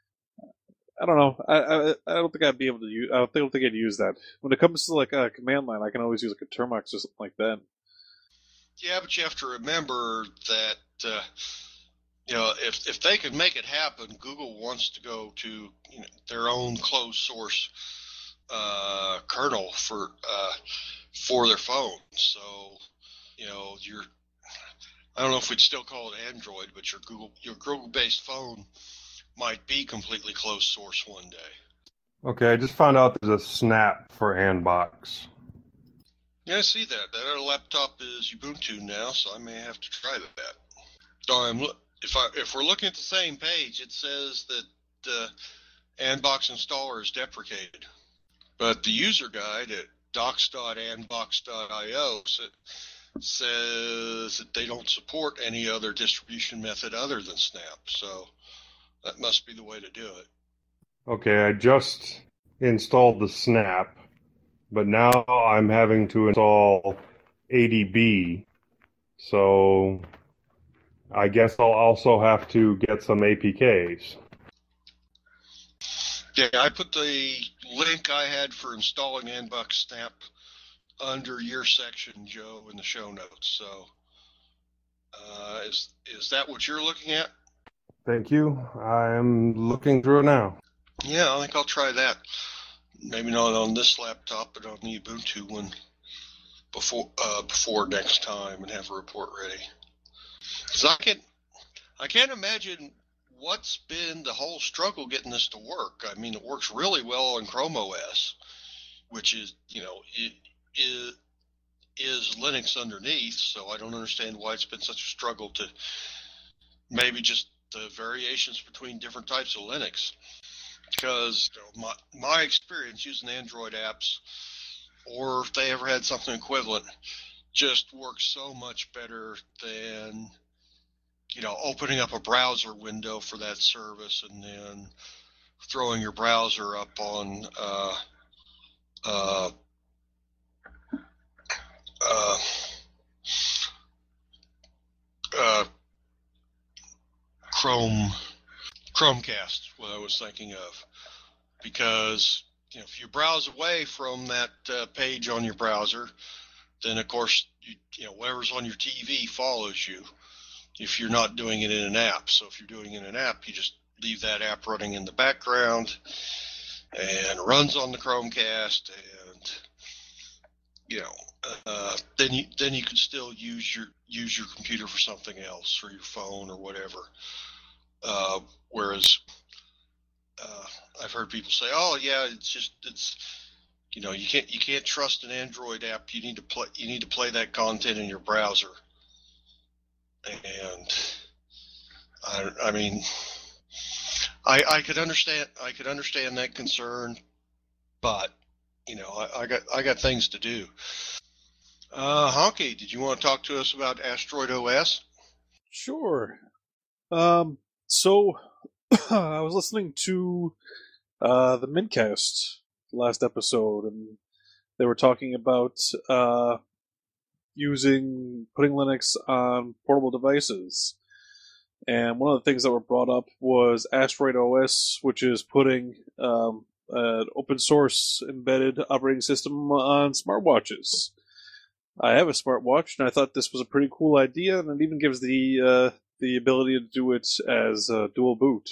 I don't know. I, I I don't think I'd be able to use. I don't think, I don't think I'd use that. When it comes to like a command line, I can always use like a Termux or something like that. Yeah, but you have to remember that uh, you know if if they could make it happen, Google wants to go to you know, their own closed source uh, kernel for uh, for their phone. So you know you're. I don't know if we'd still call it Android, but your Google your Google based phone might be completely closed source one day. Okay, I just found out there's a snap for Nbox. Yeah, I see that. That other laptop is Ubuntu now, so I may have to try that. So I'm if I if we're looking at the same page, it says that uh, Nbox installer is deprecated, but the user guide at docs dot nbox dot io says that they don't support any other distribution method other than Snap. So that must be the way to do it. Okay, I just installed the Snap, but now I'm having to install A D B, so I guess I'll also have to get some A P Ks. Yeah, I put the link I had for installing Nbox Snap under your section, Joe, in the show notes. So uh, is is that what you're looking at? Thank you. I'm looking through it now. Yeah, I think I'll try that. Maybe not on this laptop, but on the Ubuntu one before uh, before next time, and have a report ready. Because I can, I can't imagine what's been the whole struggle getting this to work. I mean, it works really well on Chrome O S, which is you know it is is Linux underneath. So I don't understand why it's been such a struggle to maybe just the variations between different types of Linux. Because you know, my my experience using Android apps, or if they ever had something equivalent, just works so much better than you know opening up a browser window for that service and then throwing your browser up on uh, uh, uh, uh, Chrome. Chromecast, what I was thinking of, because you know if you browse away from that uh, page on your browser, then of course you, you know whatever's on your T V follows you. If you're not doing it in an app, so if you're doing it in an app, you just leave that app running in the background and runs on the Chromecast, and you know uh, then you then you can still use your use your computer for something else or your phone or whatever. Uh, whereas uh, I've heard people say, "Oh, yeah, it's just it's you know you can't you can't trust an Android app. You need to play you need to play that content in your browser." And I, I mean, I I could understand I could understand that concern, but you know I, I got I got things to do. Uh, Honky, did you want to talk to us about Asteroid O S? Sure. Um, so I was listening to uh, the Mincast last episode, and they were talking about uh, using putting Linux on portable devices. And one of the things that were brought up was Asteroid O S, which is putting um, an open source embedded operating system on smartwatches. I have a smartwatch, and I thought this was a pretty cool idea, and it even gives the uh, the ability to do it as a dual boot.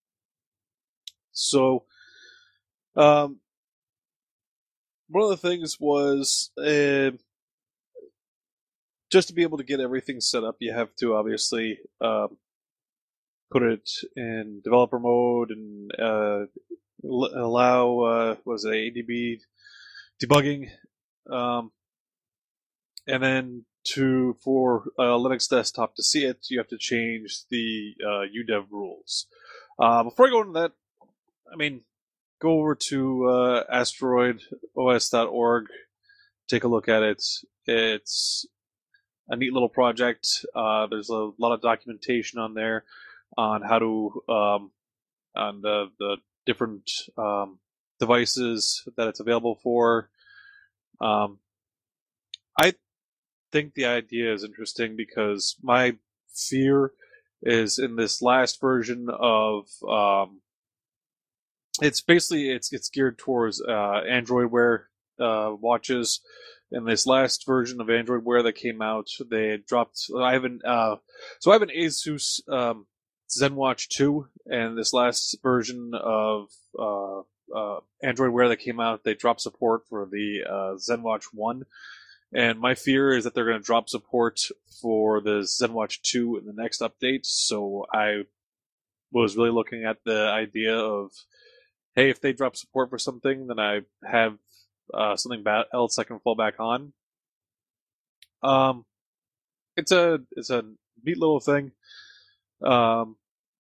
So, um, one of the things was uh, just to be able to get everything set up, you have to obviously um, put it in developer mode and uh, allow uh, was it A D B debugging. Um, And then to for uh, Linux desktop to see it, you have to change the uh, U D E V rules. Uh, before I go into that, I mean, go over to uh, asteroid O S dot org, take a look at it. It's a neat little project. Uh, there's a lot of documentation on there on how to um, on the the different um, devices that it's available for. Um, I think the idea is interesting because my fear is in this last version of um, it's basically it's it's geared towards uh, Android Wear uh, watches. In this last version of Android Wear that came out, they had dropped. I have an uh, so I have an Asus um, ZenWatch two, and this last version of uh, uh, Android Wear that came out, they dropped support for the uh, ZenWatch one. And my fear is that they're going to drop support for the ZenWatch two in the next update. So I was really looking at the idea of, hey, if they drop support for something, then I have uh, something else I can fall back on. Um, it's a it's a neat little thing. Um,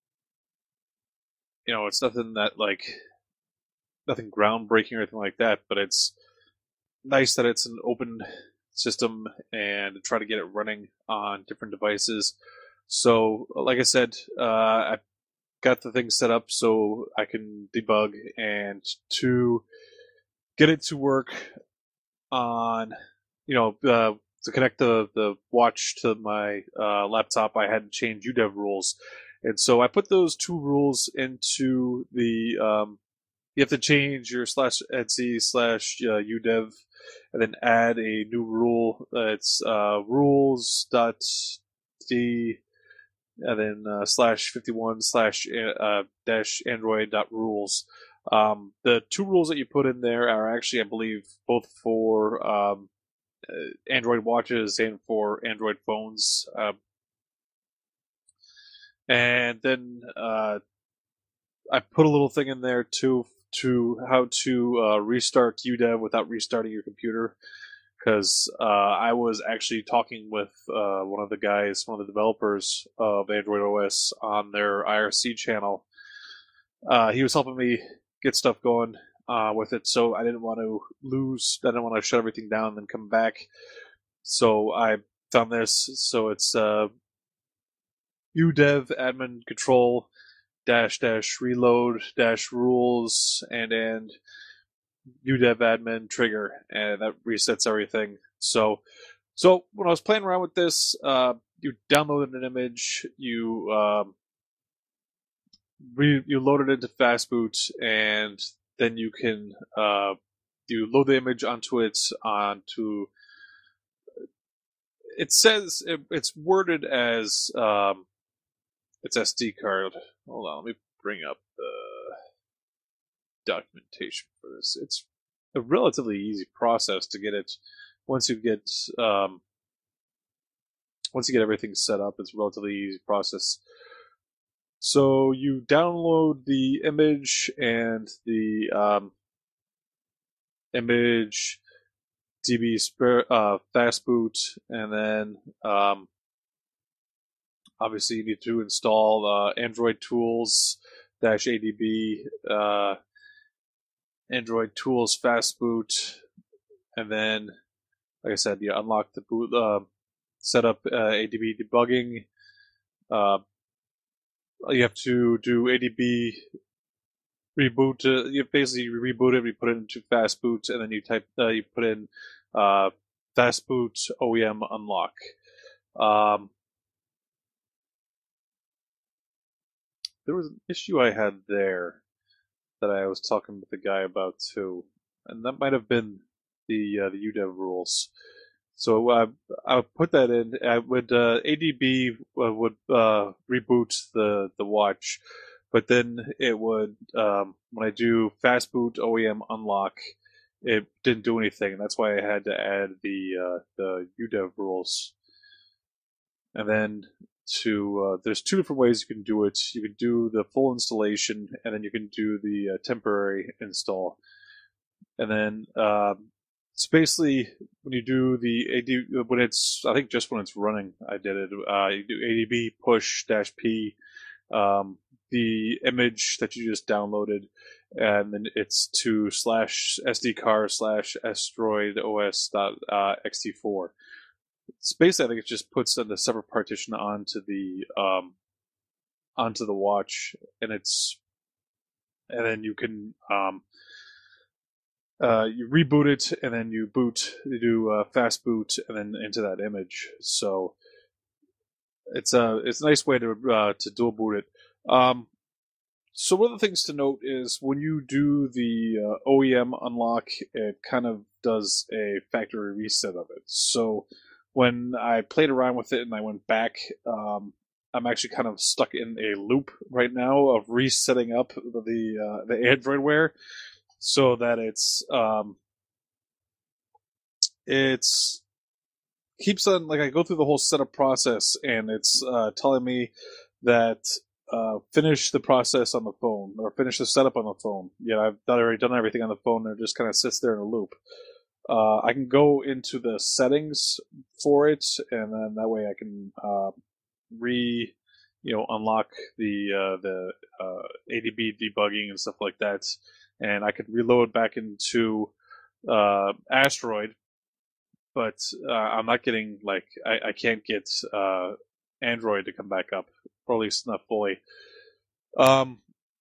you know, it's nothing that like nothing groundbreaking or anything like that, but it's nice that it's an open system and try to get it running on different devices. So, like I said, uh, I got the thing set up so I can debug, and to get it to work on, you know, uh, to connect the, the watch to my uh, laptop, I had to change U D E V rules. And so I put those two rules into the, um, you have to change your slash etc slash uh, U D E V and then add a new rule. Uh, it's uh, rules dot d and then uh, slash fifty-one slash uh, dash android dot rules. Um, the two rules that you put in there are actually, I believe, both for um, uh, Android watches and for Android phones. Uh, and then uh, I put a little thing in there too to how to uh, restart U D E V without restarting your computer. Because uh, I was actually talking with uh, one of the guys, one of the developers of Android O S on their I R C channel. Uh, he was helping me get stuff going uh, with it, so I didn't want to lose, I didn't want to shut everything down and then come back. So I found this. So it's uh, U D E V admin control dash dash reload dash rules and and U D E V admin trigger, and that resets everything. So, so when I was playing around with this, uh, you downloaded an image, you um, re- you load it into Fastboot, and then you can uh, you load the image onto it onto. It says it, it's worded as um, it's S D card. Hold on, let me bring up the documentation for this. It's a relatively easy process to get it. Once you get um, once you get everything set up, it's a relatively easy process. So you download the image and the um, image D B spare, uh, fastboot, and then um, obviously you need to install uh, Android Tools dash A D B, uh, Android Tools fastboot, and then, like I said, you unlock the boot, uh, set up uh, A D B debugging. Uh, you have to do A D B reboot. Uh, you basically reboot it. You put it into fastboot, and then you type. Uh, you put in uh, fastboot O E M unlock. Um, there was an issue I had there that I was talking with the guy about too, and that might have been the uh, the U D E V rules. So uh, I would put that in. I would uh, A D B would uh, reboot the the watch, but then it would um, when I do fastboot O E M unlock, it didn't do anything. And that's why I had to add the uh, the U D E V rules. And then to uh, there's two different ways you can do it. You can do the full installation, and then you can do the uh, temporary install. And then um, it's basically when you do the A D when it's I think just when it's running, I did it. Uh, you do A D B push dash P, um, the image that you just downloaded, and then it's to slash S D car slash Asteroid O S dot X T four. It's basically I think it just puts a separate partition onto the um, onto the watch, and it's and then you can um, uh, you reboot it, and then you boot, you do uh, fast boot, and then into that image. So it's a it's a nice way to uh, to dual boot it. Um, so one of the things to note is when you do the uh, O E M unlock, it kind of does a factory reset of it. So when I played around with it and I went back, um, I'm actually kind of stuck in a loop right now of resetting up the uh, the Android Wear so that it's um, it's keeps on like I go through the whole setup process and it's uh, telling me that uh, finish the process on the phone or finish the setup on the phone. Yeah, I've done, already done everything on the phone and it just kind of sits there in a loop. Uh, I can go into the settings for it, and then that way I can uh, re, you know, unlock the uh, the uh, A D B debugging and stuff like that, and I could reload back into uh, Asteroid, but uh, I'm not getting like I, I can't get uh, Android to come back up, or at least not fully, um,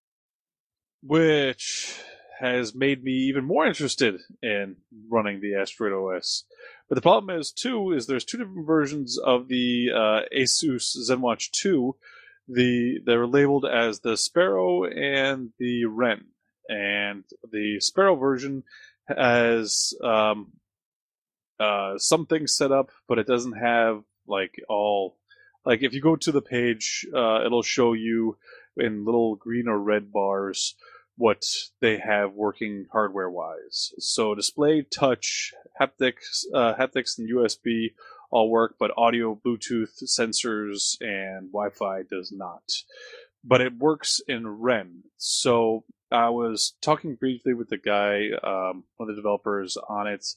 which has made me even more interested in running the Asteroid O S. But the problem is, too, is there's two different versions of the uh, Asus ZenWatch two. The they're labeled as the Sparrow and the Wren, and the Sparrow version has um, uh, some things set up, but it doesn't have like all. Like if you go to the page, uh, it'll show you in little green or red bars what they have working hardware-wise. So display, touch, haptics, uh, haptics, and U S B all work, but audio, Bluetooth, sensors, and Wi-Fi does not. But it works in Wren. So I was talking briefly with the guy, um, one of the developers on it.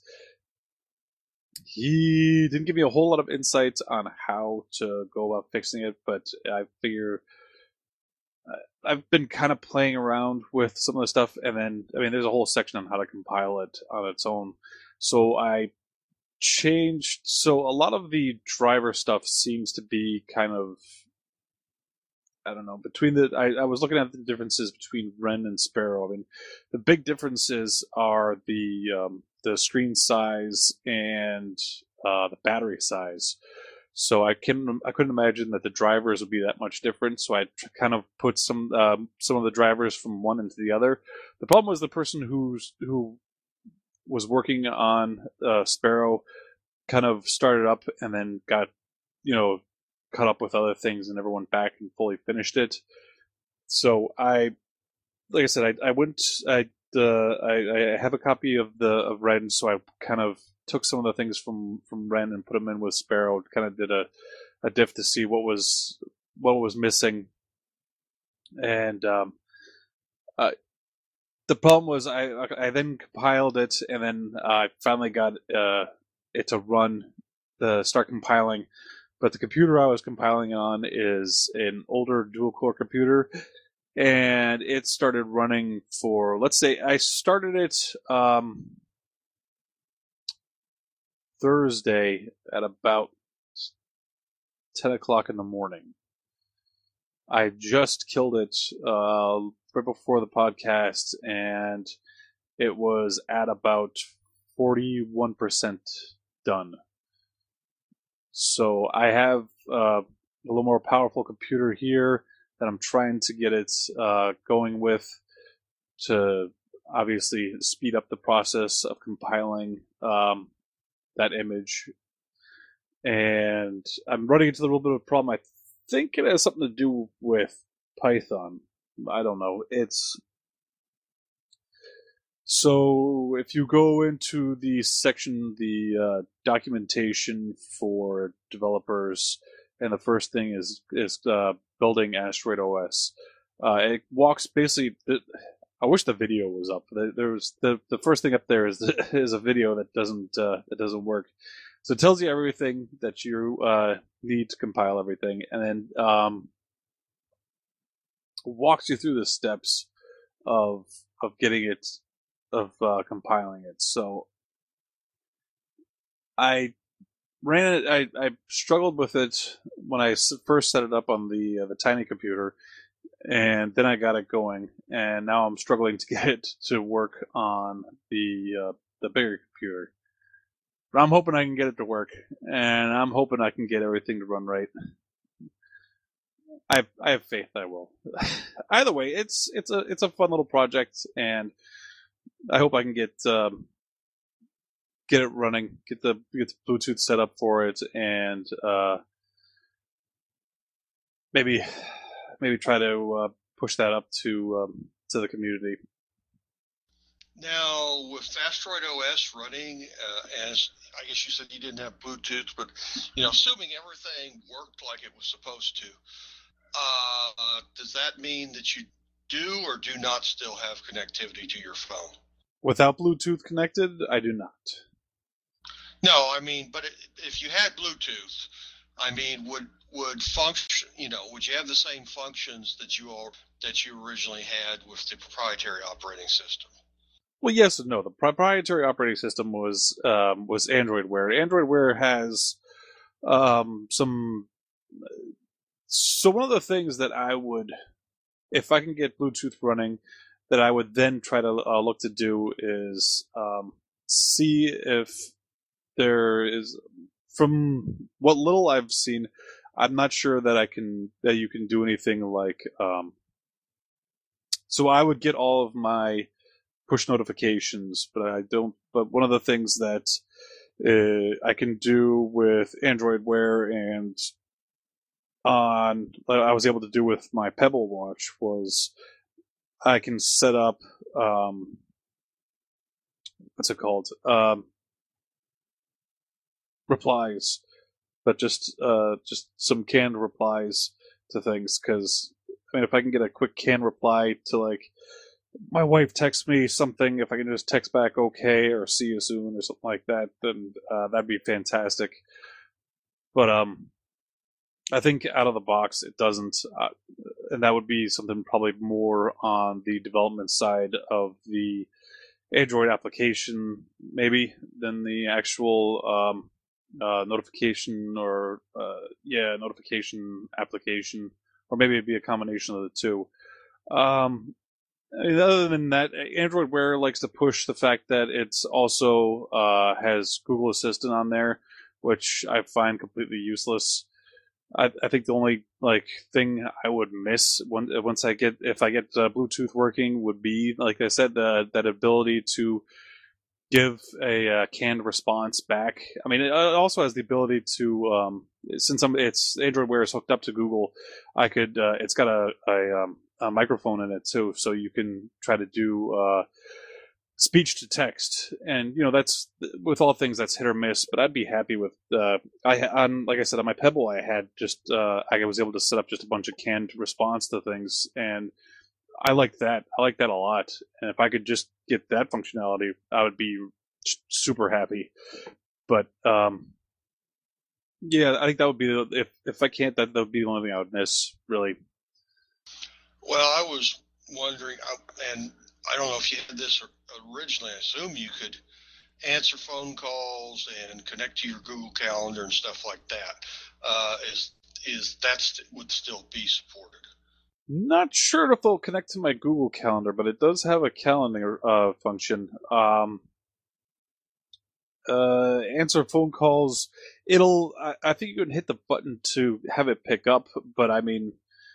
He didn't give me a whole lot of insight on how to go about fixing it, but I figure I've been kind of playing around with some of the stuff, and then, I mean, there's a whole section on how to compile it on its own. So I changed, so a lot of the driver stuff seems to be kind of, I don't know, between the, I, I was looking at the differences between Wren and Sparrow. I mean, the big differences are the, um, the screen size and uh, the battery size. So I can I couldn't imagine that the drivers would be that much different. So I kind of put some um, some of the drivers from one into the other. The problem was the person who's who was working on uh, Sparrow kind of started up and then got you know caught up with other things and never went back and fully finished it. So I, like I said, I I went I uh, I, I have a copy of the of Wren, so I kind of took some of the things from, from Wren and put them in with Sparrow. Kind of did a, a diff to see what was what was missing, and um, uh, the problem was I I then compiled it, and then I uh, finally got uh, it to run the start compiling. But the computer I was compiling on is an older dual core computer, and it started running for, let's say, I started it um, Thursday at about ten o'clock in the morning. I just killed it uh, right before the podcast, and it was at about forty-one percent done. So I have uh, a little more powerful computer here that I'm trying to get it uh, going with to obviously speed up the process of compiling um, that image. And I'm running into a little bit of a problem. I think it has something to do with Python. I don't know. It's so if you go into the section, the uh, documentation for developers, and the first thing is is uh, building Asteroid O S. Uh, it walks basically. The, I wish the video was up. There was the the first thing up there is is a video that doesn't uh, that doesn't work. So it tells you everything that you uh, need to compile everything, and then um, walks you through the steps of of getting it. of uh, compiling it. So I ran it. I, I struggled with it when I first set it up on the uh, the tiny computer, and then I got it going. And now I'm struggling to get it to work on the uh, the bigger computer. But I'm hoping I can get it to work, and I'm hoping I can get everything to run right. I have, I have faith I will. Either way, it's it's a it's a fun little project, and I hope I can get um, get it running, get the get the Bluetooth set up for it, and uh, maybe maybe try to uh, push that up to um, to the community. Now, with Asteroid O S running, uh, as I guess you said you didn't have Bluetooth, but you know, assuming everything worked like it was supposed to, uh, does that mean that you do or do not still have connectivity to your phone? Without Bluetooth connected, I do not. No, I mean, but if you had Bluetooth, I mean, would would function? You know, would you have the same functions that you are that you originally had with the proprietary operating system? Well, yes and no. The proprietary operating system was um, was Android Wear. Android Wear has um, some. So one of the things that I would, if I can get Bluetooth running, that I would then try to uh, look to do is um, see if there is, from what little I've seen, I'm not sure that I can that you can do anything like. Um, so I would get all of my push notifications, but I don't. But one of the things that uh, I can do with Android Wear and on I was able to do with my Pebble Watch was I can set up um, what's it called um, replies, but just uh, just some canned replies to things. Because I mean, if I can get a quick canned reply to like. My wife texts me something, if I can just text back okay or see you soon or something like that, then uh, that'd be fantastic. But um, I think out of the box it doesn't, uh, and that would be something probably more on the development side of the Android application, maybe, than the actual um, uh, notification or, uh, yeah, notification application, or maybe it'd be a combination of the two. Um, I mean, other than that, Android Wear likes to push the fact that it's also uh, has Google Assistant on there, which I find completely useless. I, I think the only like thing I would miss when, once I get if I get uh, Bluetooth working would be, like I said, the, that ability to give a uh, canned response back. I mean, it also has the ability to um, since I'm, it's Android Wear is hooked up to Google, I could uh, it's got a, a um, a microphone in it too, so you can try to do uh, speech to text, and you know that's with all things that's hit or miss. But I'd be happy with uh, I on like I said on my Pebble, I had just uh, I was able to set up just a bunch of canned response to things, and I like that. I like that a lot. And if I could just get that functionality, I would be super happy. But um, yeah, I think that would be the, if if I can't, that that would be the only thing I would miss, really. Well, I was wondering, and I don't know if you had this originally. I assume you could answer phone calls and connect to your Google Calendar and stuff like that. Uh, is is that st- would still be supported? Not sure if it'll connect to my Google Calendar, but it does have a calendar uh, function. Um, uh, answer phone calls. It'll. I, I think you can hit the button to have it pick up, but I mean,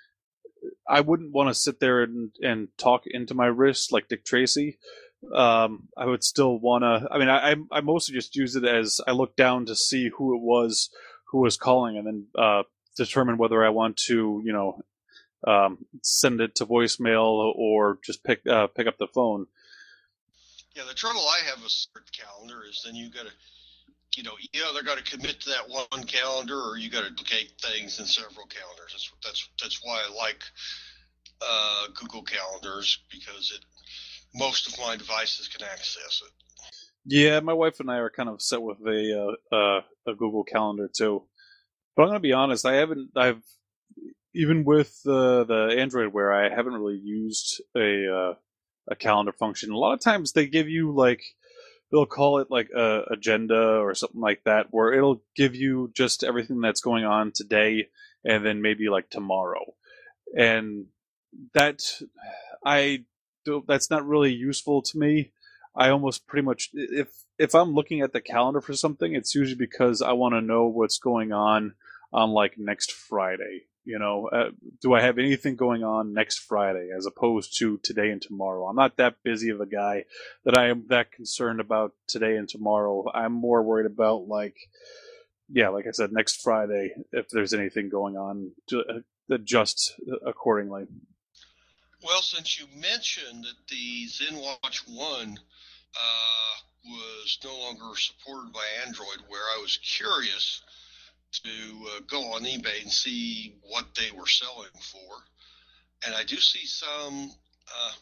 I wouldn't want to sit there and, and talk into my wrist like Dick Tracy. Um, I would still want to. I mean, I I mostly just use it as I look down to see who it was who was calling, and then uh, determine whether I want to, you know, um, send it to voicemail or just pick uh, pick up the phone. Yeah, the trouble I have with separate calendar is then you got to, you know, you either got to commit to that one calendar or you got to duplicate things in several calendars. That's that's that's why I like uh, Google Calendars, because it most of my devices can access it. Yeah, my wife and I are kind of set with a uh, uh, a Google Calendar too. But I'm gonna be honest, I haven't. I've even with the the Android Wear, I haven't really used a uh, a calendar function. A lot of times they give you like they'll call it like a agenda or something like that, where it'll give you just everything that's going on today and then maybe like tomorrow, and that I that's not really useful to me. I almost pretty much if if I'm looking at the calendar for something, it's usually because I want to know what's going on on like next Friday. You know, uh, do I have anything going on next Friday as opposed to today and tomorrow? I'm not that busy of a guy that I am that concerned about today and tomorrow. I'm more worried about like, yeah, like I said, next Friday, if there's anything going on, to adjust accordingly. Well, since you mentioned that the ZenWatch one uh, was no longer supported by Android Wear, I was curious to uh, go on eBay and see what they were selling for. And I do see some uh,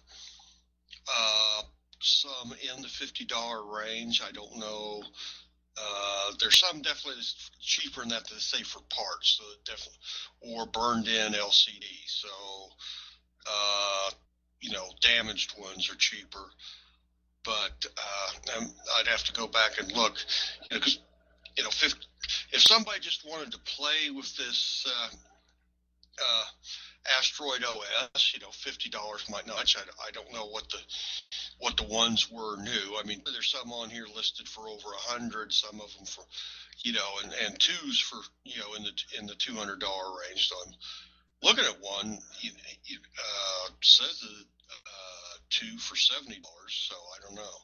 uh, some in the fifty dollars range. I don't know. Uh, there's some definitely cheaper than that that they say for parts, so definitely, or burned in L C D. So, uh, you know, damaged ones are cheaper. But uh, I'd have to go back and look, you know, because, you know, fifty, if somebody just wanted to play with this uh, uh, Asteroid O S, you know, fifty dollars might not. I, I don't know what the what the ones were new. I mean, there's some on here listed for over a hundred, some of them for, you know, and, and twos for, you know, in the in the two hundred dollar range. So I'm looking at one. You, you, uh, says uh, two for seventy dollars. So I don't know.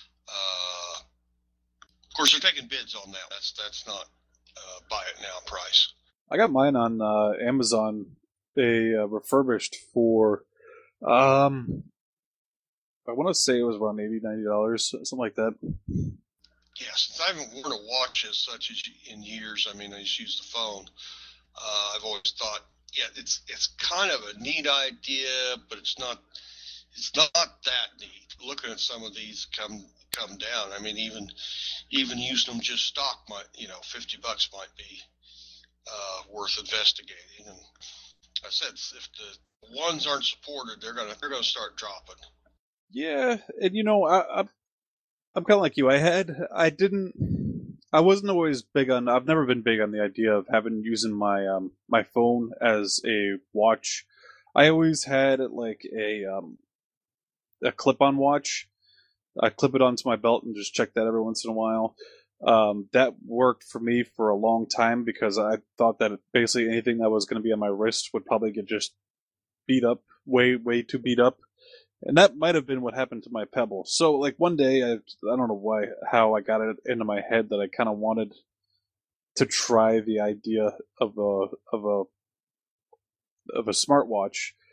Uh, of course, they're taking bids on that. That's that's not uh, buy it now price. I got mine on uh, Amazon. They uh, refurbished for, um, I want to say it was around eighty dollars, ninety dollars, something like that. Yeah, since I haven't worn a watch as such as in years, I mean, I just use the phone. Uh, I've always thought, yeah, it's it's kind of a neat idea, but it's not it's not that neat. Looking at some of these come come down, I mean, even even using them just stock might, you know, fifty bucks might be uh, worth investigating. And I said, if the ones aren't supported, they're gonna they're gonna start dropping. Yeah, and you know, I, I I'm kind of like you. I had I didn't I wasn't always big on. I've never been big on the idea of having using my um my phone as a watch. I always had like a um a clip-on watch. I clip it onto my belt and just check that every once in a while. Um, that worked for me for a long time because I thought that basically anything that was going to be on my wrist would probably get just beat up, way, way too beat up. And that might have been what happened to my Pebble. So, like, one day, I, I don't know why, how I got it into my head that I kind of wanted to try the idea of a, of a, of a smartwatch.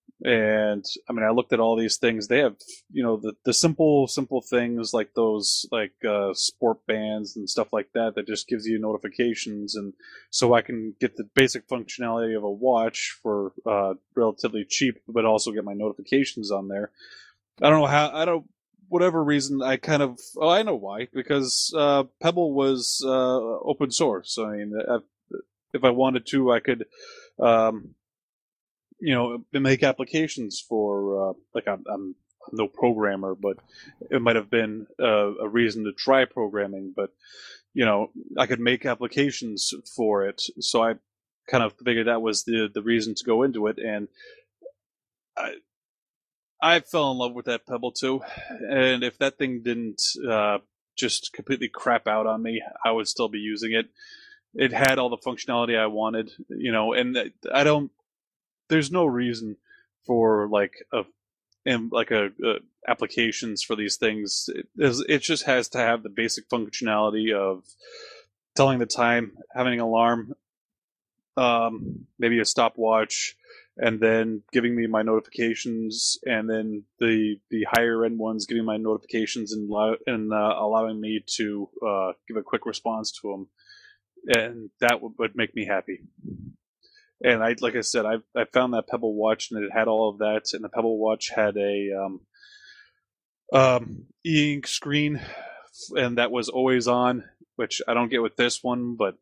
And I mean, I looked at all these things. They have, you know, the, the simple, simple things like those, like uh, sport bands and stuff like that, that just gives you notifications. And so I can get the basic functionality of a watch for uh, relatively cheap, but also get my notifications on there. I don't know how, I don't, whatever reason, I kind of, oh, I know why, because uh, Pebble was uh, open source. I mean, if I wanted to, I could, um, you know, make applications for, uh, like, I'm, I'm no programmer, but it might have been uh, a reason to try programming, but, you know, I could make applications for it. So I kind of figured that was the, the reason to go into it. And I, I fell in love with that Pebble too. And if that thing didn't uh, just completely crap out on me, I would still be using it. It had all the functionality I wanted, you know, and I don't, there's no reason for like a, and like a, a applications for these things. It, it just has to have the basic functionality of telling the time, having an alarm, um, maybe a stopwatch, and then giving me my notifications, and then the the higher end ones giving my notifications and and uh, allowing me to uh, give a quick response to them, and that would, would make me happy. And I, like I said, I I found that Pebble watch, and it had all of that, and the Pebble watch had a um, um, e-ink screen, and that was always on, which I don't get with this one, but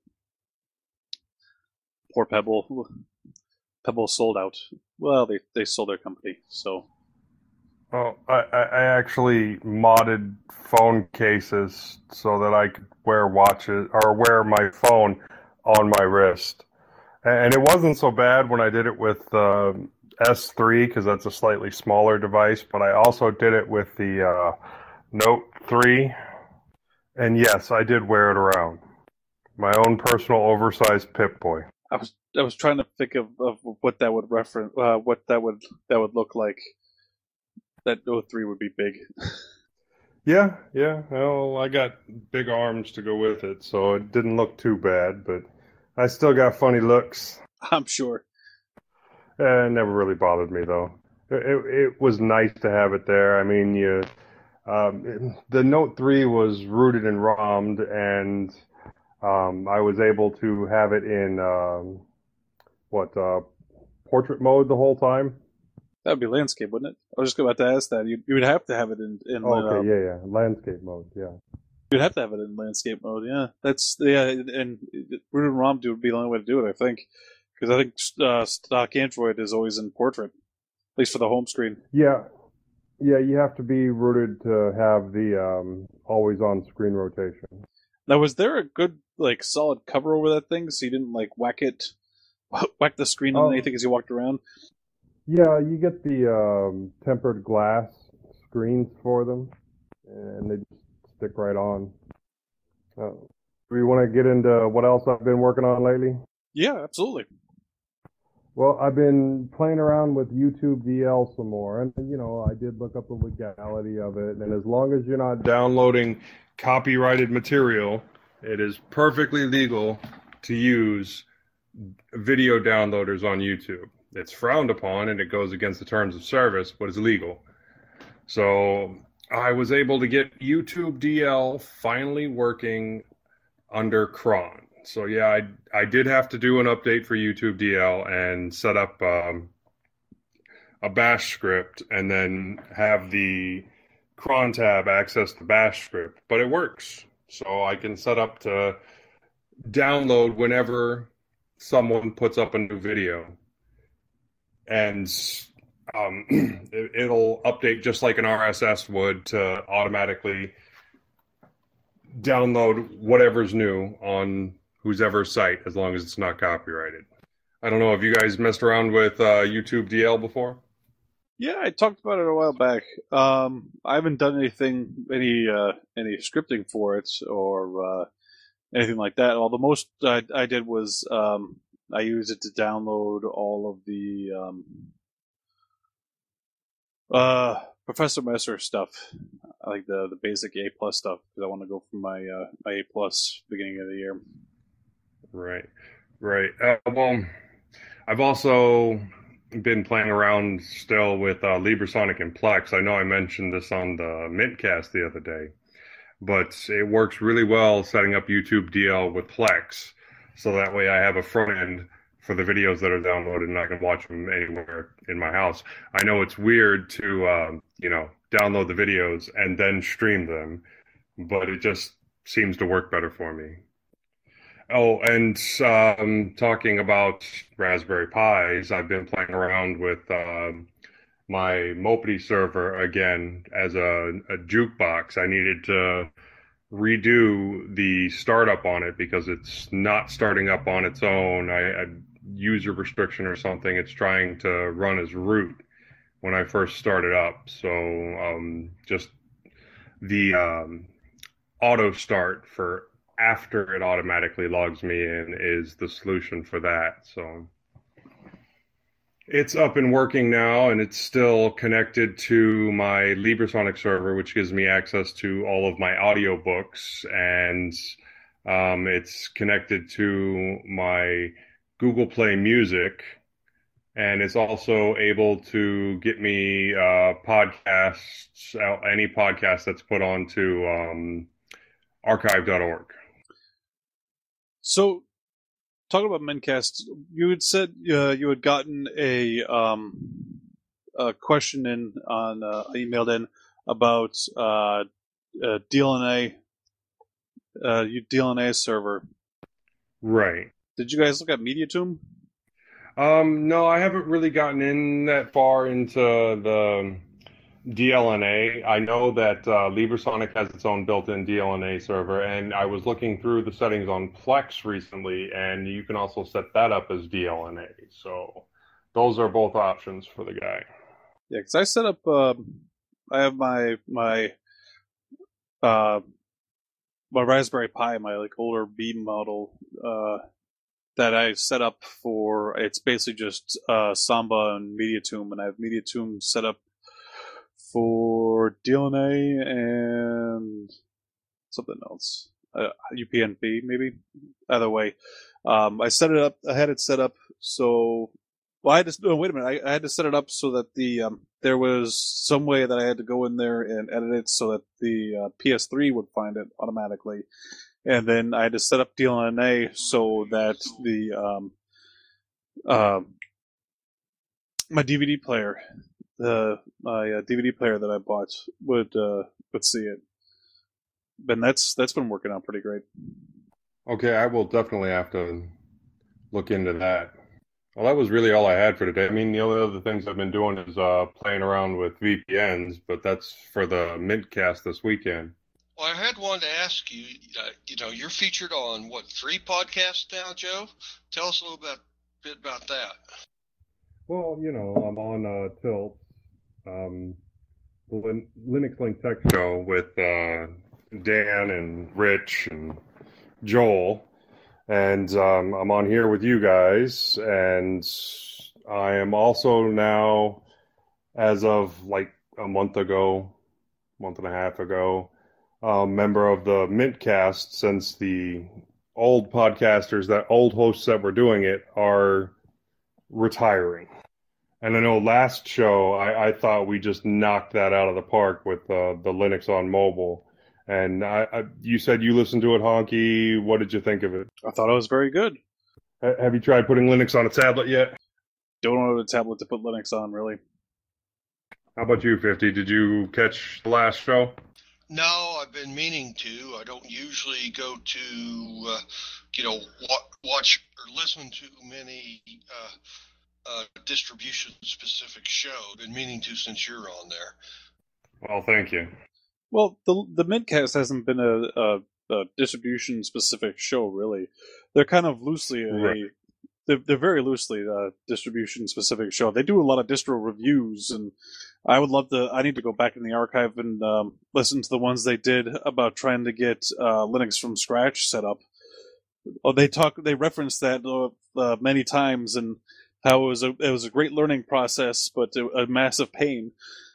poor Pebble. Pebble sold out. Well, they they sold their company, so. Oh, I, I actually modded phone cases so that I could wear watches or wear my phone on my wrist, and it wasn't so bad when I did it with uh, S three because that's a slightly smaller device. But I also did it with the uh, Note three, and yes, I did wear it around. My own personal oversized Pip-Boy. I was I was trying to think of, of what that would reference, uh, what that would that would look like. That Note three would be big. Yeah, yeah. Well, I got big arms to go with it, so it didn't look too bad. But I still got funny looks. I'm sure. Uh, it never really bothered me though. It, it, it was nice to have it there. I mean, you, um, it, the Note three was rooted and ROMmed, and Um, I was able to have it in um, what uh, portrait mode the whole time. That would be landscape, wouldn't it? I was just about to ask that. You you would have to have it in in. Oh, okay, uh, yeah, yeah, landscape mode, yeah. You'd have to have it in landscape mode. Yeah, that's yeah, and root and ROM would be the only way to do it, I think, because I think uh, stock Android is always in portrait, at least for the home screen. Yeah, yeah, you have to be rooted to have the um, always on screen rotation. Now, was there a good, like, solid cover over that thing, so you didn't, like, whack it, whack the screen on Oh. anything as you walked around? Yeah, you get the um, tempered glass screens for them, and they just stick right on. Uh, do you want to get into what else I've been working on lately? Yeah, absolutely. Well, I've been playing around with YouTube D L some more, and you know, I did look up the legality of it, and as long as you're not downloading copyrighted material, it is perfectly legal to use video downloaders on YouTube. It's frowned upon, and it goes against the terms of service, but it's legal. So I was able to get YouTube D L finally working under cron. So yeah, I I did have to do an update for YouTube D L and set up um, a bash script, and then have the cron tab access the bash script. But it works, so I can set up to download whenever someone puts up a new video, and um, it, it'll update just like an R S S would to automatically download whatever's new on whoever's site, as long as it's not copyrighted. I don't know if you guys messed around with uh, YouTube D L before. Yeah, I talked about it a while back. Um, I haven't done anything, any uh, any scripting for it or uh, anything like that. All the most I, I did was um, I used it to download all of the um, uh, Professor Messer stuff, like the the basic A plus stuff, because I want to go for my uh, my A plus beginning of the year. Right, right. Uh, well, I've also been playing around still with uh, Librasonic and Plex. I know I mentioned this on the Mintcast the other day, but it works really well setting up YouTube D L with Plex, so that way I have a front end for the videos that are downloaded and I can watch them anywhere in my house. I know it's weird to, uh, you know, download the videos and then stream them, but it just seems to work better for me. Oh, and um, talking about Raspberry Pis, I've been playing around with um, my Mopedy server again as a, a jukebox. I needed to redo the startup on it because it's not starting up on its own. I, I user restriction or something. It's trying to run as root when I first started up. So um, just the um, auto start for after it automatically logs me in is the solution for that. So it's up and working now, and it's still connected to my Librasonic server, which gives me access to all of my audiobooks, and um, it's connected to my Google Play Music, and it's also able to get me uh, podcasts, any podcast that's put onto um, archive dot org. So, talking about Mintcast, you had said uh, you had gotten a, um, a question in on uh, emailed in about uh, uh, D L N A, uh, D L N A server. Right. Did you guys look at MediaToom? Um, no, I haven't really gotten in that far into the D L N A. I know that uh, Librasonic has its own built-in D L N A server, and I was looking through the settings on Plex recently, and you can also set that up as D L N A. So those are both options for the guy. Yeah, because I set up. Uh, I have my my uh, my Raspberry Pi, my like older Beam model uh, that I set up for. It's basically just uh, Samba and MediaToom, and I have MediaToom set up for D L N A and something else, uh, U P n P maybe. Either way, um, I set it up. I had it set up so. Well, I had to. No, wait a minute. I, I had to set it up so that the um, there was some way that I had to go in there and edit it so that the uh, P S three would find it automatically, and then I had to set up D L N A so that the um, uh, my D V D player. The my uh, D V D player that I bought would uh, would see it, and that's that's been working out pretty great. Okay, I will definitely have to look into that. Well, that was really all I had for today. I mean, the only other things I've been doing is uh, playing around with V P Ns, but that's for the Mintcast this weekend. Well, I had one to ask you. Uh, you know, you're featured on what three podcasts now, Joe? Tell us a little bit bit about that. Well, you know, I'm on uh, Tilt. Um, the Lin- Linux Link Tech Show with uh, Dan and Rich and Joel, and um, I'm on here with you guys, and I am also now, as of like a month ago, month and a half ago, a member of the Mintcast, since the old podcasters, that old hosts that were doing it, are retiring. And I know last show, I, I thought we just knocked that out of the park with uh, the Linux on mobile. And I, I, you said you listened to it, Honky. What did you think of it? I thought it was very good. H- have you tried putting Linux on a tablet yet? Don't know a tablet to put Linux on, really. How about you, fifty? Did you catch the last show? No, I've been meaning to. I don't usually go to, uh, you know, wa- watch or listen to many uh, uh, distribution-specific show. Been meaning to since you're on there. Well, thank you. Well, the the Mintcast hasn't been a, a, a distribution-specific show, really. They're kind of loosely a, Right. they're, they're very loosely a distribution-specific show. They do a lot of distro reviews, and I would love to. I need to go back in the archive and um, listen to the ones they did about trying to get uh, Linux from scratch set up. Oh, they talk. They reference that uh, uh, many times, and how it was a it was a great learning process, but a, a massive pain.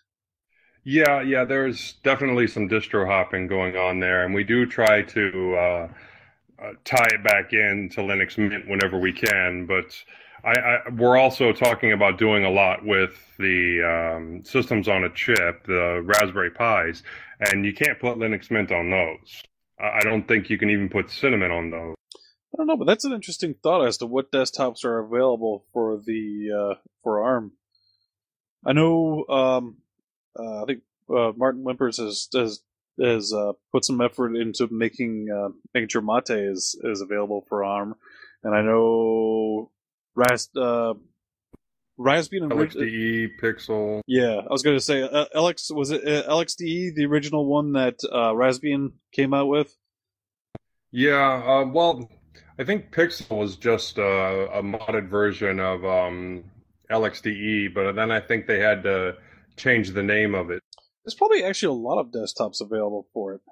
Yeah, yeah, there's definitely some distro hopping going on there, and we do try to uh, uh, tie it back in to Linux Mint whenever we can, but I, I we're also talking about doing a lot with the um, systems on a chip, the Raspberry Pis, and you can't put Linux Mint on those. I I don't think you can even put Cinnamon on those. I don't know, but that's an interesting thought as to what desktops are available for the uh, for ARM. I know, um, uh, I think uh, Martin Wimpers has has, has uh, put some effort into making uh, making sure Mate is is available for ARM, and I know Ras uh, Raspbian and L X D E, Pixel. Yeah, I was going to say uh, L X was it uh, L X D E, the original one that uh, Raspbian came out with? Yeah, uh, well, I think Pixel was just uh, a modded version of um, L X D E, but then I think they had to change the name of it. There's probably actually a lot of desktops available for it.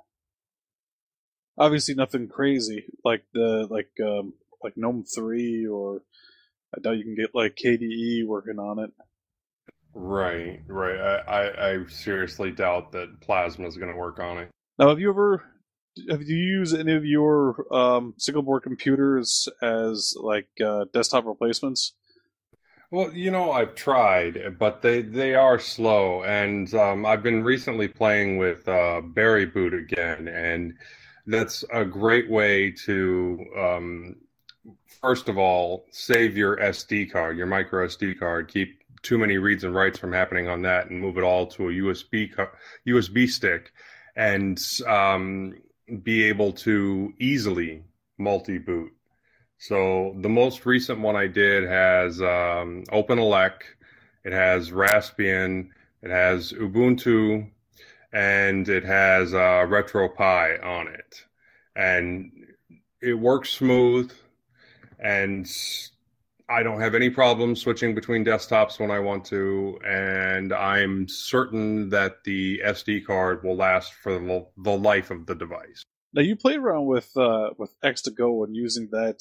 Obviously, nothing crazy like the like um, like GNOME three, or I doubt you can get like K D E working on it. Right, right. I, I, I seriously doubt that Plasma is going to work on it. Now, have you ever have you used any of your um, single board computers as like uh, desktop replacements? Well, you know, I've tried, but they, they are slow, and um, I've been recently playing with uh, Berry Boot again, and that's a great way to, um, first of all, save your S D card, your micro S D card, keep too many reads and writes from happening on that, and move it all to a U S B U S B stick, and um, be able to easily multi-boot. So the most recent one I did has um, OpenELEC, it has Raspbian, it has Ubuntu, and it has uh, RetroPie on it. And it works smooth, and I don't have any problem switching between desktops when I want to, and I'm certain that the S D card will last for the, the life of the device. Now, you played around with uh, with X to Go and using that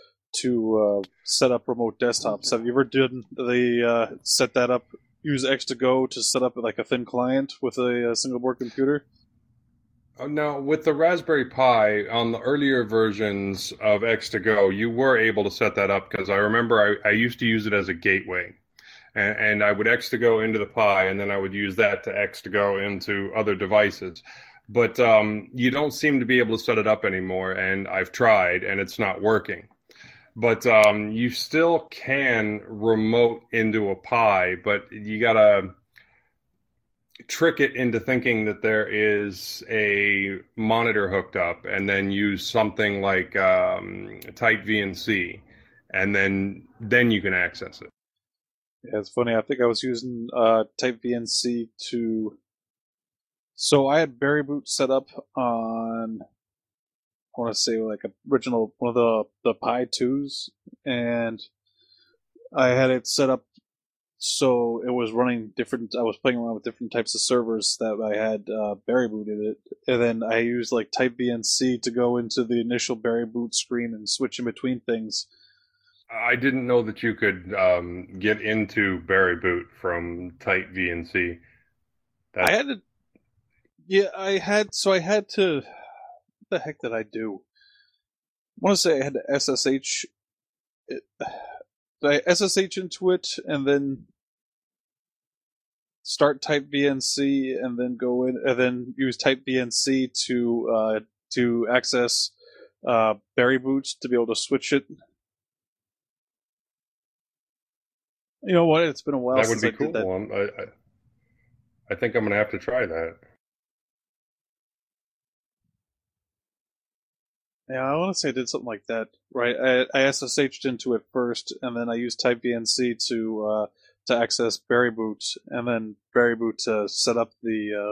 to uh, set up remote desktops. Have you ever done the uh, set that up? Use X to Go to set up like a thin client with a, a single board computer? Now, with the Raspberry Pi, on the earlier versions of X to Go, you were able to set that up because I remember I, I used to use it as a gateway. And, and I would X to Go into the Pi, and then I would use that to X to Go into other devices. But um, you don't seem to be able to set it up anymore, and I've tried, and it's not working. But um, you still can remote into a Pi, but you got to trick it into thinking that there is a monitor hooked up, and then use something like um, Type V N C, and then then you can access it. Yeah, it's funny. I think I was using uh, Type V N C to. So I had Berry Boot set up on, I want to say like a original one of the the Pi twos, and I had it set up so it was running different. I was playing around with different types of servers that I had uh, Berry booted it, and then I used like Type V N C to go into the initial Berry boot screen and switch in between things. I didn't know that you could um, get into Berry Boot from Type V N C. That's... I had to. Yeah, I had. So I had to. What the heck did I do? I want to say I had to S S H. It, I S S H into it and then start Type V N C and then go in and then use Type V N C to uh, to access uh, Berry Boot to be able to switch it. You know what? It's been a while that since would I be cool. did that. Um, I, I, I think I'm going to have to try that. Yeah, I want to say I did something like that, right? I, I S S H'd into it first, and then I used Type V N C to uh, to access Berry Boot, and then Berry Boot to set up the uh,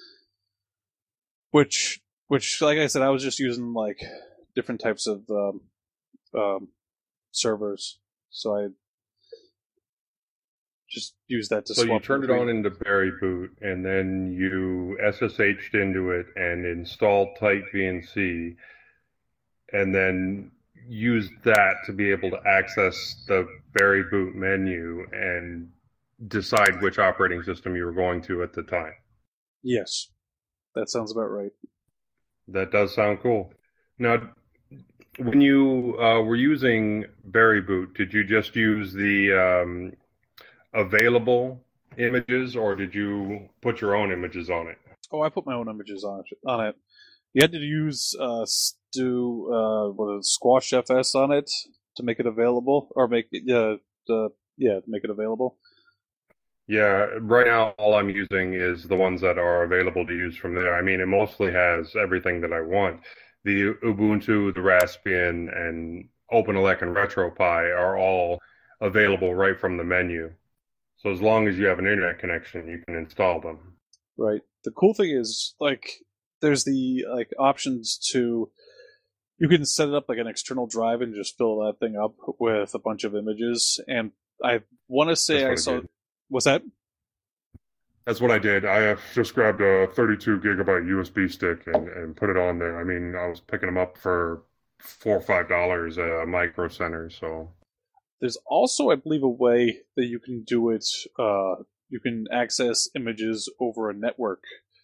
which which, like I said, I was just using like different types of um, um, servers, so I just used that to. So swap you turned it on into Berry Boot, and then you S S H'd into it and installed Type V N C. And then use that to be able to access the Berry Boot menu and decide which operating system you were going to at the time. Yes, that sounds about right. That does sound cool. Now, when you uh, were using Berry Boot, did you just use the um, available images, or did you put your own images on it? Oh, I put my own images on it. On it. You had to use uh, Stu, uh, what is it, Squash F S on it to make it available, or make it, uh, uh, yeah, to make it available. Yeah, right now all I'm using is the ones that are available to use from there. I mean, it mostly has everything that I want. The Ubuntu, the Raspbian, and OpenELEC and RetroPie are all available right from the menu. So as long as you have an internet connection, you can install them. Right. The cool thing is, like, there's the like options to you can set it up like an external drive and just fill that thing up with a bunch of images. And I want to say I saw. What's that? That's what I did. I have just grabbed a thirty-two gigabyte U S B stick and, and put it on there. I mean, I was picking them up for four or five dollars at a Micro Center. So there's also, I believe, a way that you can do it. Uh, you can access images over a network,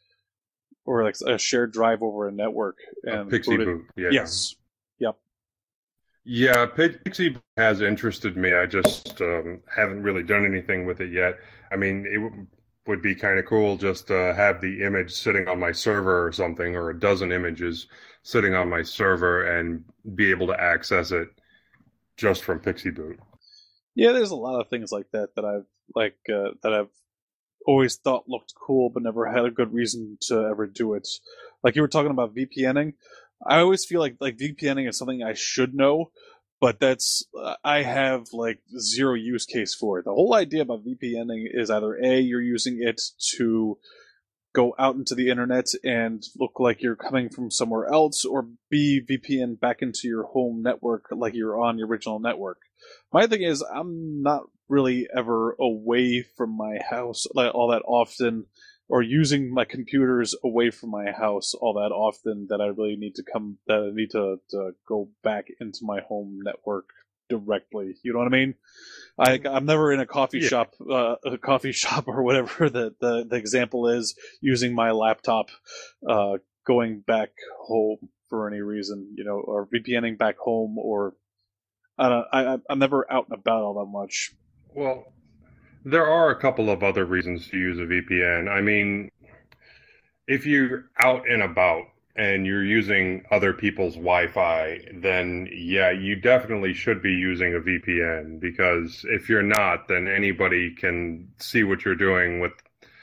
or like a shared drive over a network. And Pixie boot Boot. Yeah. Yes. Yep. Yeah, Pixie Boot has interested me. I just um, haven't really done anything with it yet. I mean, it w- would be kind of cool just to have the image sitting on my server or something, or a dozen images sitting on my server and be able to access it just from Pixie Boot. Yeah, there's a lot of things like that that I've like uh, that I've always thought looked cool, but never had a good reason to ever do it. Like you were talking about VPNing. I always feel like like VPNing is something I should know, but that's uh, I have like zero use case for it. The whole idea about VPNing is either A, you're using it to go out into the internet and look like you're coming from somewhere else, or B, V P N back into your home network like you're on your original network. My thing is, I'm not really ever away from my house like, all that often, or using my computers away from my house all that often that I really need to come, that I need to, to go back into my home network directly. You know what I mean? I, I'm never in a coffee Yeah. shop, uh, a coffee shop or whatever the, the, the example is, using my laptop, uh, going back home for any reason, you know, or VPNing back home, or I don't, I, I'm never out and about all that much. Well, there are a couple of other reasons to use a V P N. I mean, if you're out and about and you're using other people's Wi-Fi, then yeah, you definitely should be using a V P N, because if you're not, then anybody can see what you're doing with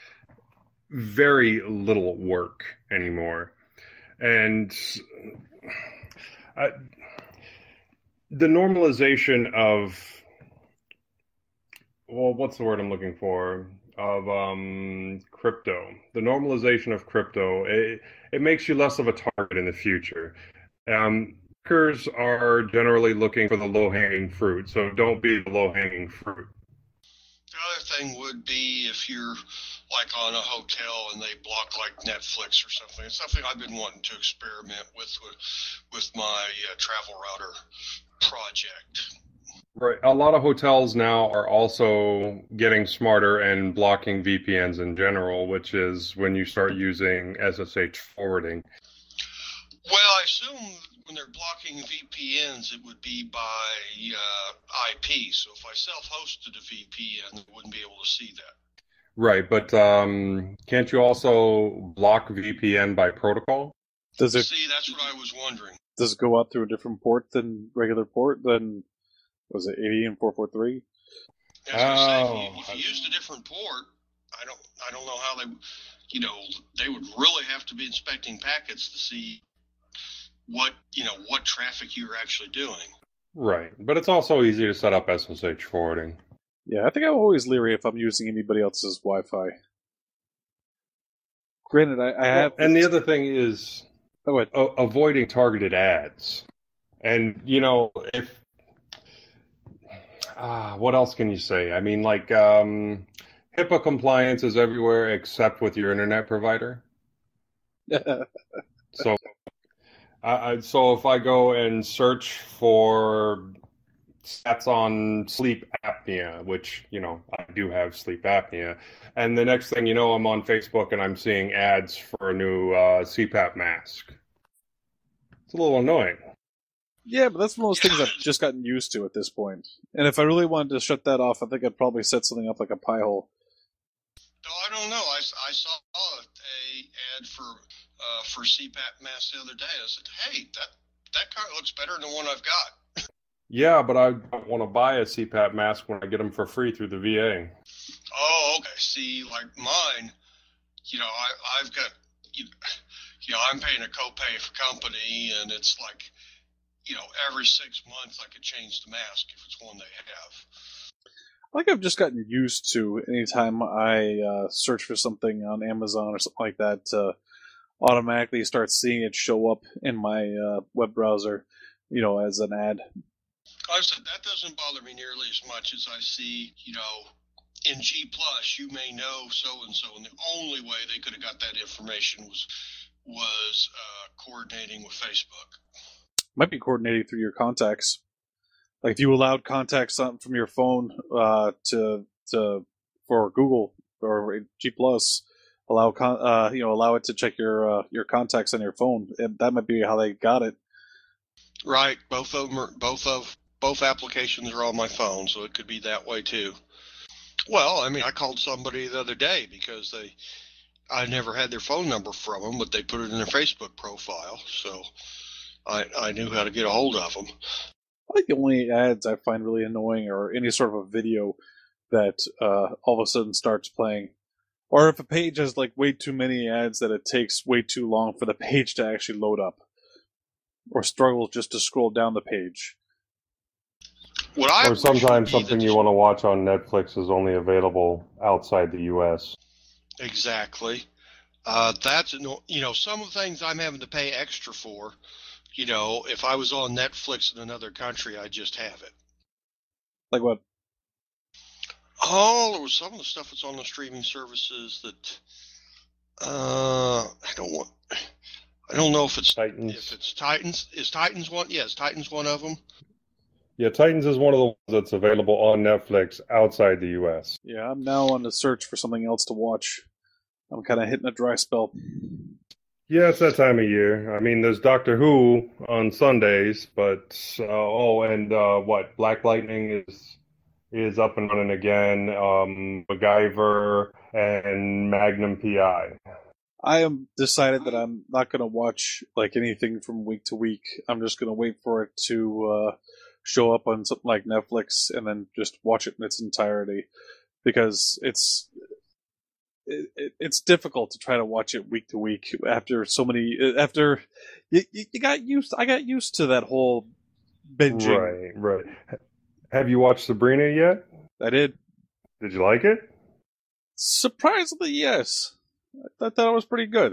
very little work anymore. And I, the normalization of, well, what's the word I'm looking for? Of um, crypto. The normalization of crypto, it, it makes you less of a target in the future. Um, hackers are generally looking for the low-hanging fruit, so don't be the low-hanging fruit. The other thing would be if you're like on a hotel and they block like Netflix or something. It's something I've been wanting to experiment with with, with my uh, travel router project. Right. A lot of hotels now are also getting smarter and blocking V P Ns in general, which is when you start using S S H forwarding. Well, I assume when they're blocking V P Ns, it would be by uh, I P. So if I self-hosted a V P N, I wouldn't be able to see that. Right, but um, can't you also block V P N by protocol? Does it See, that's what I was wondering. does it go out through a different port than regular port? Than was it eighty and four forty-three? As I say, if Oh, you, if you used a different port, I don't, I don't know how they, you know, they would really have to be inspecting packets to see what, you know, what traffic you're actually doing. right. But it's also easy to set up S S H forwarding. Yeah, I think I'm always leery if I'm using anybody else's Wi-Fi. Granted, I, I have. And the other thing is Oh, wait. a- avoiding targeted ads. And, you know, if... Ah, what else can you say? I mean, like, um, HIPAA compliance is everywhere except with your internet provider. So, I, I, so if I go and search for stats on sleep apnea, which, you know, I do have sleep apnea, and the next thing you know, I'm on Facebook and I'm seeing ads for a new uh, C PAP mask. It's a little annoying. Yeah, but that's one of those things I've just gotten used to at this point. And if I really wanted to shut that off, I think I'd probably set something up like a Pi-hole. Oh, I don't know. I, I saw a ad for uh, for C PAP masks the other day. I said, hey, that, that kind of looks better than the one I've got. Yeah, but I don't want to buy a C PAP mask when I get them for free through the V A. Oh, okay. See, like mine, you know, I, I've got, you, you know, I'm paying a copay for company, and it's like, you know, every six months I could change the mask if it's one they have. I think I've just gotten used to anytime I uh, search for something on Amazon or something like that to automatically start seeing it show up in my uh, web browser, you know, as an ad. I said that doesn't bother me nearly as much as I see, you know, in G Plus, you may know so and so, and the only way they could have got that information was was uh, coordinating with Facebook. Might be coordinating through your contacts. Like if you allowed contacts on, from your phone uh, to to for Google or G Plus, allow con, uh, you know allow it to check your uh, your contacts on your phone. And that might be how they got it. Right. Both of them are both of both applications are on my phone, so it could be that way too. Well, I mean, I called somebody the other day because they I never had their phone number from them, but they put it in their Facebook profile, so I I knew how to get a hold of them. I think the only ads I find really annoying are any sort of a video that uh, all of a sudden starts playing. Or if a page has like way too many ads that it takes way too long for the page to actually load up. Or struggles just to scroll down the page. What I or sometimes something that... you want to watch on Netflix is only available outside the U S. Exactly. Uh, that's, you know, some of the things I'm having to pay extra for. You know, if I was on Netflix in another country, I'd just have it. Like what? Oh, there was some of the stuff that's on the streaming services that uh, I don't want. I don't know if it's Titans. If it's Titans, is Titans one? Yes, Titans one of them. Yeah, Titans is one of the ones that's available on Netflix outside the U S. Yeah, I'm now on the search for something else to watch. I'm kind of hitting a dry spell. Yeah, it's that time of year. I mean, there's Doctor Who on Sundays, but uh, oh, and uh, what? Black Lightning is is up and running again. Um, MacGyver and Magnum P I. I am decided that I'm not going to watch like anything from week to week. I'm just going to wait for it to uh, show up on something like Netflix and then just watch it in its entirety, because it's. It, it, it's difficult to try to watch it week to week after so many. After you, you got used, I got used to that whole binging. Right, right. Have you watched Sabrina yet? I did. Did you like it? Surprisingly, yes. I thought that was pretty good.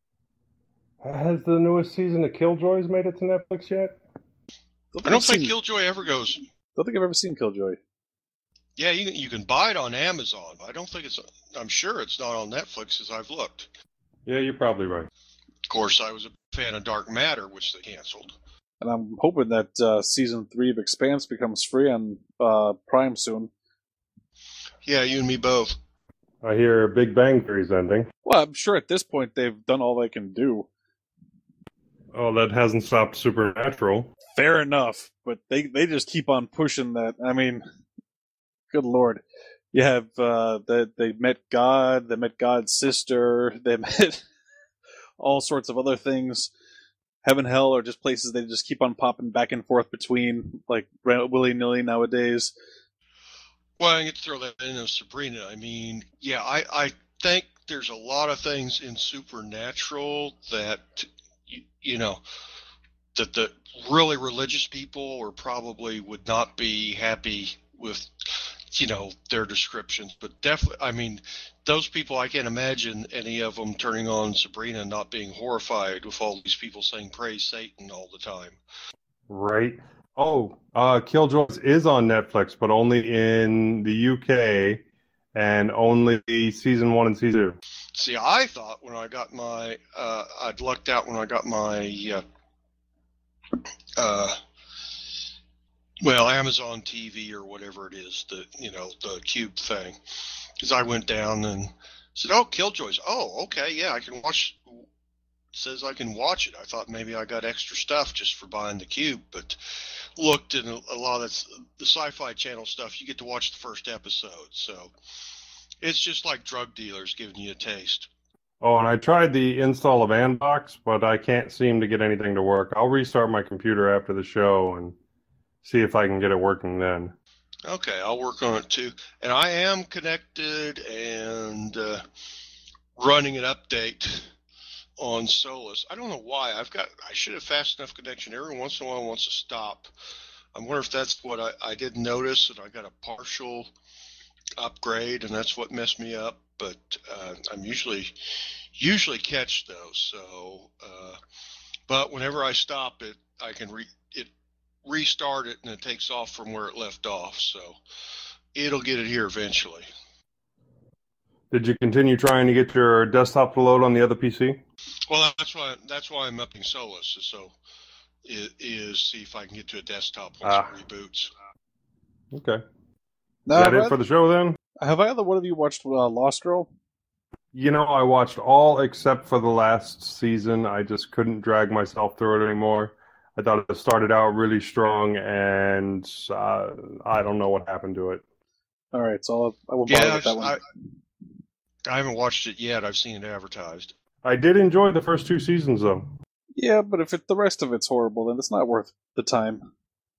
Has the newest season of Killjoys made it to Netflix yet? Don't I don't think think Killjoy ever goes. Don't think I've ever seen Killjoy. Yeah, you you can buy it on Amazon, but I don't think it's. I'm sure it's not on Netflix as I've looked. Yeah, you're probably right. Of course, I was a fan of Dark Matter, which they canceled. And I'm hoping that uh, season three of Expanse becomes free on uh, Prime soon. Yeah, you and me both. I hear Big Bang Theory's ending. Well, I'm sure at this point they've done all they can do. Oh, that hasn't stopped Supernatural. Fair enough, but they, they just keep on pushing that. I mean, good Lord. You have, uh, the, they met God, they met God's sister, they met all sorts of other things. Heaven, hell are just places they just keep on popping back and forth between, like, willy-nilly nowadays. Well, I get to throw that in as Sabrina. I mean, yeah, I, I think there's a lot of things in Supernatural that, you, you know, that the really religious people or probably would not be happy with, you know, their descriptions. But definitely, I mean, those people, I can't imagine any of them turning on Sabrina and not being horrified with all these people saying praise Satan all the time. Right. Oh, uh, Killjoys is on Netflix, but only in the U K and only season one and season two. See, I thought when I got my, uh, I'd lucked out when I got my, uh, uh, well, Amazon T V or whatever it is, the, you know, the cube thing. Because I went down and said, oh, Killjoys. Oh, okay, yeah, I can watch says I can watch it. I thought maybe I got extra stuff just for buying the cube, but looked and a lot of the Sci-Fi Channel stuff, you get to watch the first episode. So it's just like drug dealers giving you a taste. Oh, and I tried the install of Anbox, but I can't seem to get anything to work. I'll restart my computer after the show and see if I can get it working then. Okay, I'll work on it too. And I am connected and uh, running an update on Solus. I don't know why. I've got. I should have fast enough connection. Every once in a while, it wants to stop. I wonder if that's what I, I didn't notice, and I got a partial upgrade, and that's what messed me up. But uh, I'm usually usually catch those. So, uh, but whenever I stop it, I can re it restart it, and it takes off from where it left off. So it'll get it here eventually. Did you continue trying to get your desktop to load on the other P C? Well, that's why that's why I'm upping Solus, is so is, is see if I can get to a desktop once Ah. it reboots. Okay. Now, Is that have, it for the show then? have either one of you watched uh, Lost Girl? You know, I watched all except for the last season. I just couldn't drag myself through it anymore. I thought it started out really strong, and uh, I don't know what happened to it. All right, so I'll, I won't bother Yeah, with that one. I, I haven't watched it yet. I've seen it advertised. I did enjoy the first two seasons, though. Yeah, but if it, the rest of it's horrible, then it's not worth the time.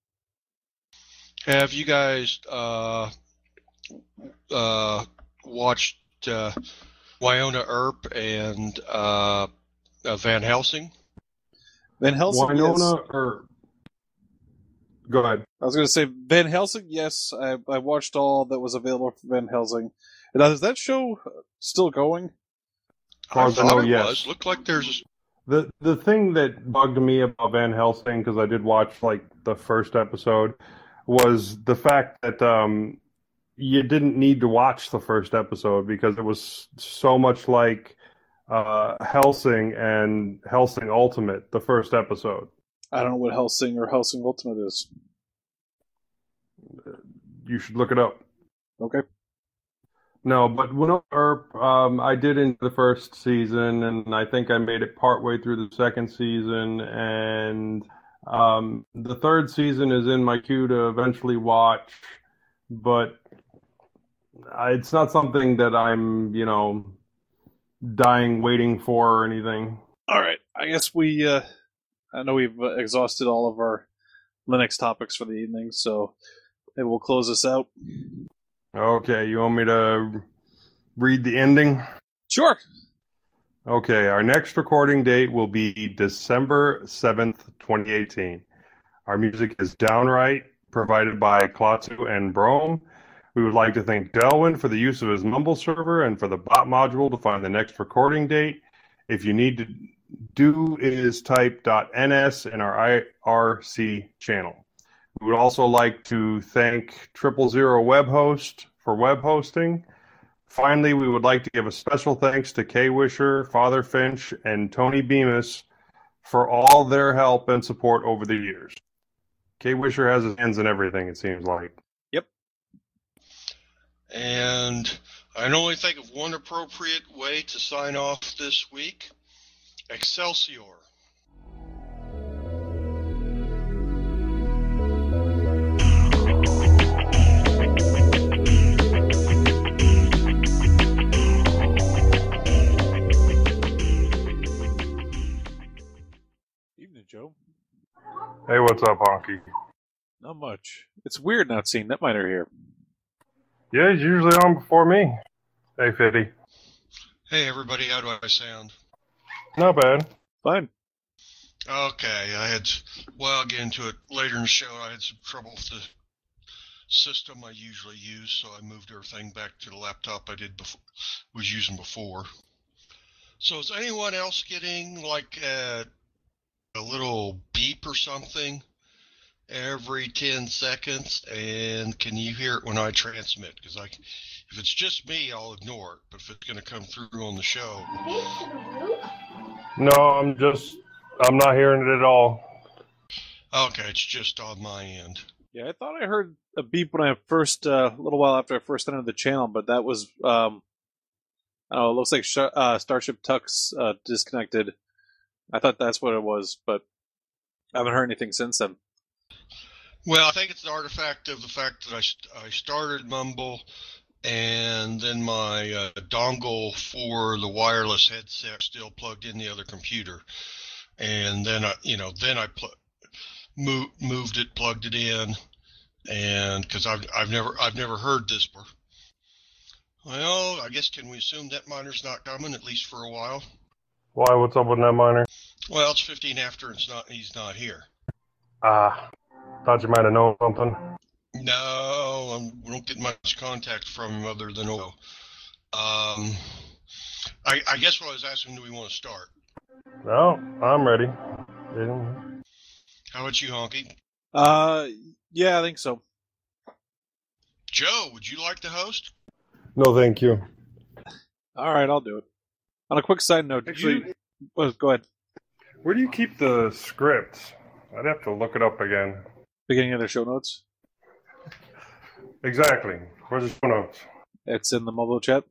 Have you guys uh, uh, watched uh, Wynonna Earp and uh, uh, Van Helsing? Van Helsing, Wynonna, yes. or go ahead. I was going to say Van Helsing. Yes, I, I watched all that was available for Van Helsing. Now, is that show still going? far I as I thought know, it yes. was. Looked like there's. The the thing that bugged me about Van Helsing, because I did watch like the first episode, was the fact that um, you didn't need to watch the first episode because it was so much like uh, Helsing and Helsing Ultimate, the first episode. I don't know what Helsing or Helsing Ultimate is. You should look it up. Okay. No, but Winona Earp, um, I did in the first season, and I think I made it partway through the second season, and um, the third season is in my queue to eventually watch, but it's not something that I'm, you know, dying waiting for or anything. All right. I guess we. Uh, I know we've uh, exhausted all of our Linux topics for the evening, so maybe we'll close this out. Okay, you want me to read the ending? Sure. Okay, our next recording date will be December seventh, twenty eighteen. Our music is Downright, provided by Klotsu and Brome. We would like to thank Delwyn for the use of his Mumble server and for the bot module to find the next recording date. If you need to do is type .ns in our I R C channel. We would also like to thank Triple Zero Web Host for web hosting. Finally, we would like to give a special thanks to Kay Wisher, Father Finch, and Tony Bemis for all their help and support over the years. Kay Wisher has his hands in everything, it seems like. Yep. And I can only think of one appropriate way to sign off this week. Excelsior. Evening, Joe. Hey, what's up, Honky? Not much. It's weird not seeing Netminer here. Yeah, he's usually on before me. Hey, Fitty. Hey, everybody, how do I sound? Not bad. Fine. Okay, I had, well, I'll get into it later in the show. I had some trouble with the system I usually use, so I moved everything back to the laptop I did before, was using before. So is anyone else getting like a, a little beep or something every ten seconds? And can you hear it when I transmit? Because I, if it's just me, I'll ignore it. But if it's going to come through on the show, No, I'm just, I'm not hearing it at all. okay, it's just on my end. Yeah, I thought I heard a beep when I first, uh, a little while after I first entered the channel, but that was, um, I don't know, it looks like Sh- uh, Starship Tux uh, disconnected I thought that's what it was, but I haven't heard anything since then. Well, I think it's the artifact of the fact that I, st- I started Mumble, and then my uh, dongle for the wireless headset still plugged in the other computer, and then I, you know, then I pl- mo- moved it, plugged it in, and because I've I've never I've never heard this before. Well, I guess can we assume that miner's not coming at least for a while? Why? What's up with that miner? Well, it's fifteen after, and it's not. He's not here. Ah, thought you might have known something. No, I'm, we don't get much contact from him other than oh. Um, I, I guess what I was asking, do we want to start? No, I'm ready. How about you, Honky? Uh, yeah, I think so. Joe, would you like to host? No, thank you. All right, I'll do it. On a quick side note, actually, you... well, go ahead. Where do you keep the scripts? I'd have to look it up again. Beginning of the show notes. Exactly. Where's the show notes? It's in the mobile chat.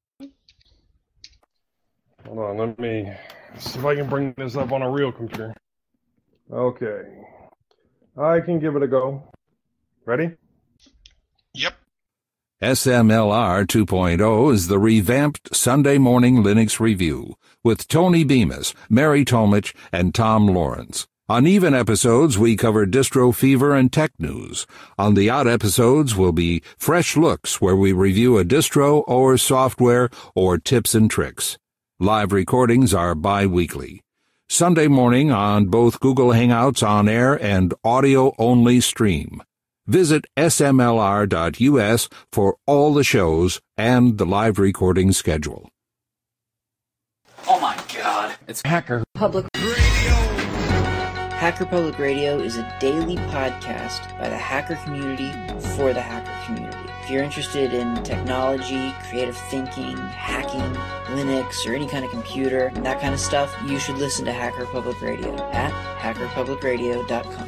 Hold on, let me see if I can bring this up on a real computer. Okay. I can give it a go. Ready? Yep. S M L R two point oh is the revamped Sunday Morning Linux Review with Tony Bemis, Mary Tomich, and Tom Lawrence. On even episodes, we cover distro fever and tech news. On the odd episodes will be fresh looks where we review a distro or software or tips and tricks. Live recordings are bi-weekly. Sunday morning on both Google Hangouts on air and audio-only stream. Visit S M L R dot U S for all the shows and the live recording schedule. Oh my God. It's Hacker Public Radio. Hacker Public Radio is a daily podcast by the hacker community for the hacker community. If you're interested in technology, creative thinking, hacking, Linux, or any kind of computer, and that kind of stuff, you should listen to Hacker Public Radio at hacker public radio dot com.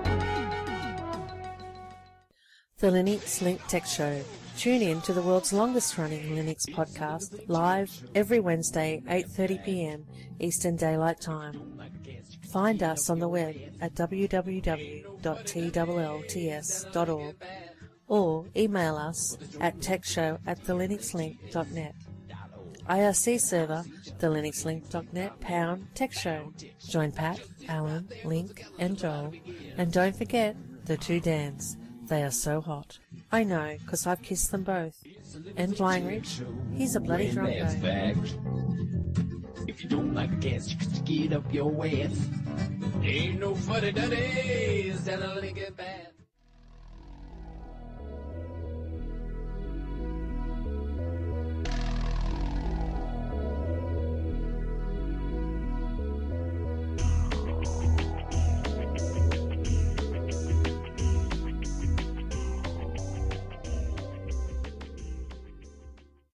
The Linux Link Tech Show. Tune in to the world's longest-running Linux podcast, live every Wednesday, eight thirty p.m. Eastern Daylight Time. Find us on the web at w w w dot t l l t s dot org or email us at techshow at the linux link dot net. I R C server, the linux link dot net, pound tech show. Join Pat, Alan, Link, and Joel. And don't forget the two Dans. They are so hot. I know, because I've kissed them both. And Blindridge, he's a bloody drunko. If you don't like the gas, you can stick it up your ass. Ain't no fuddy-duddies that'll get back.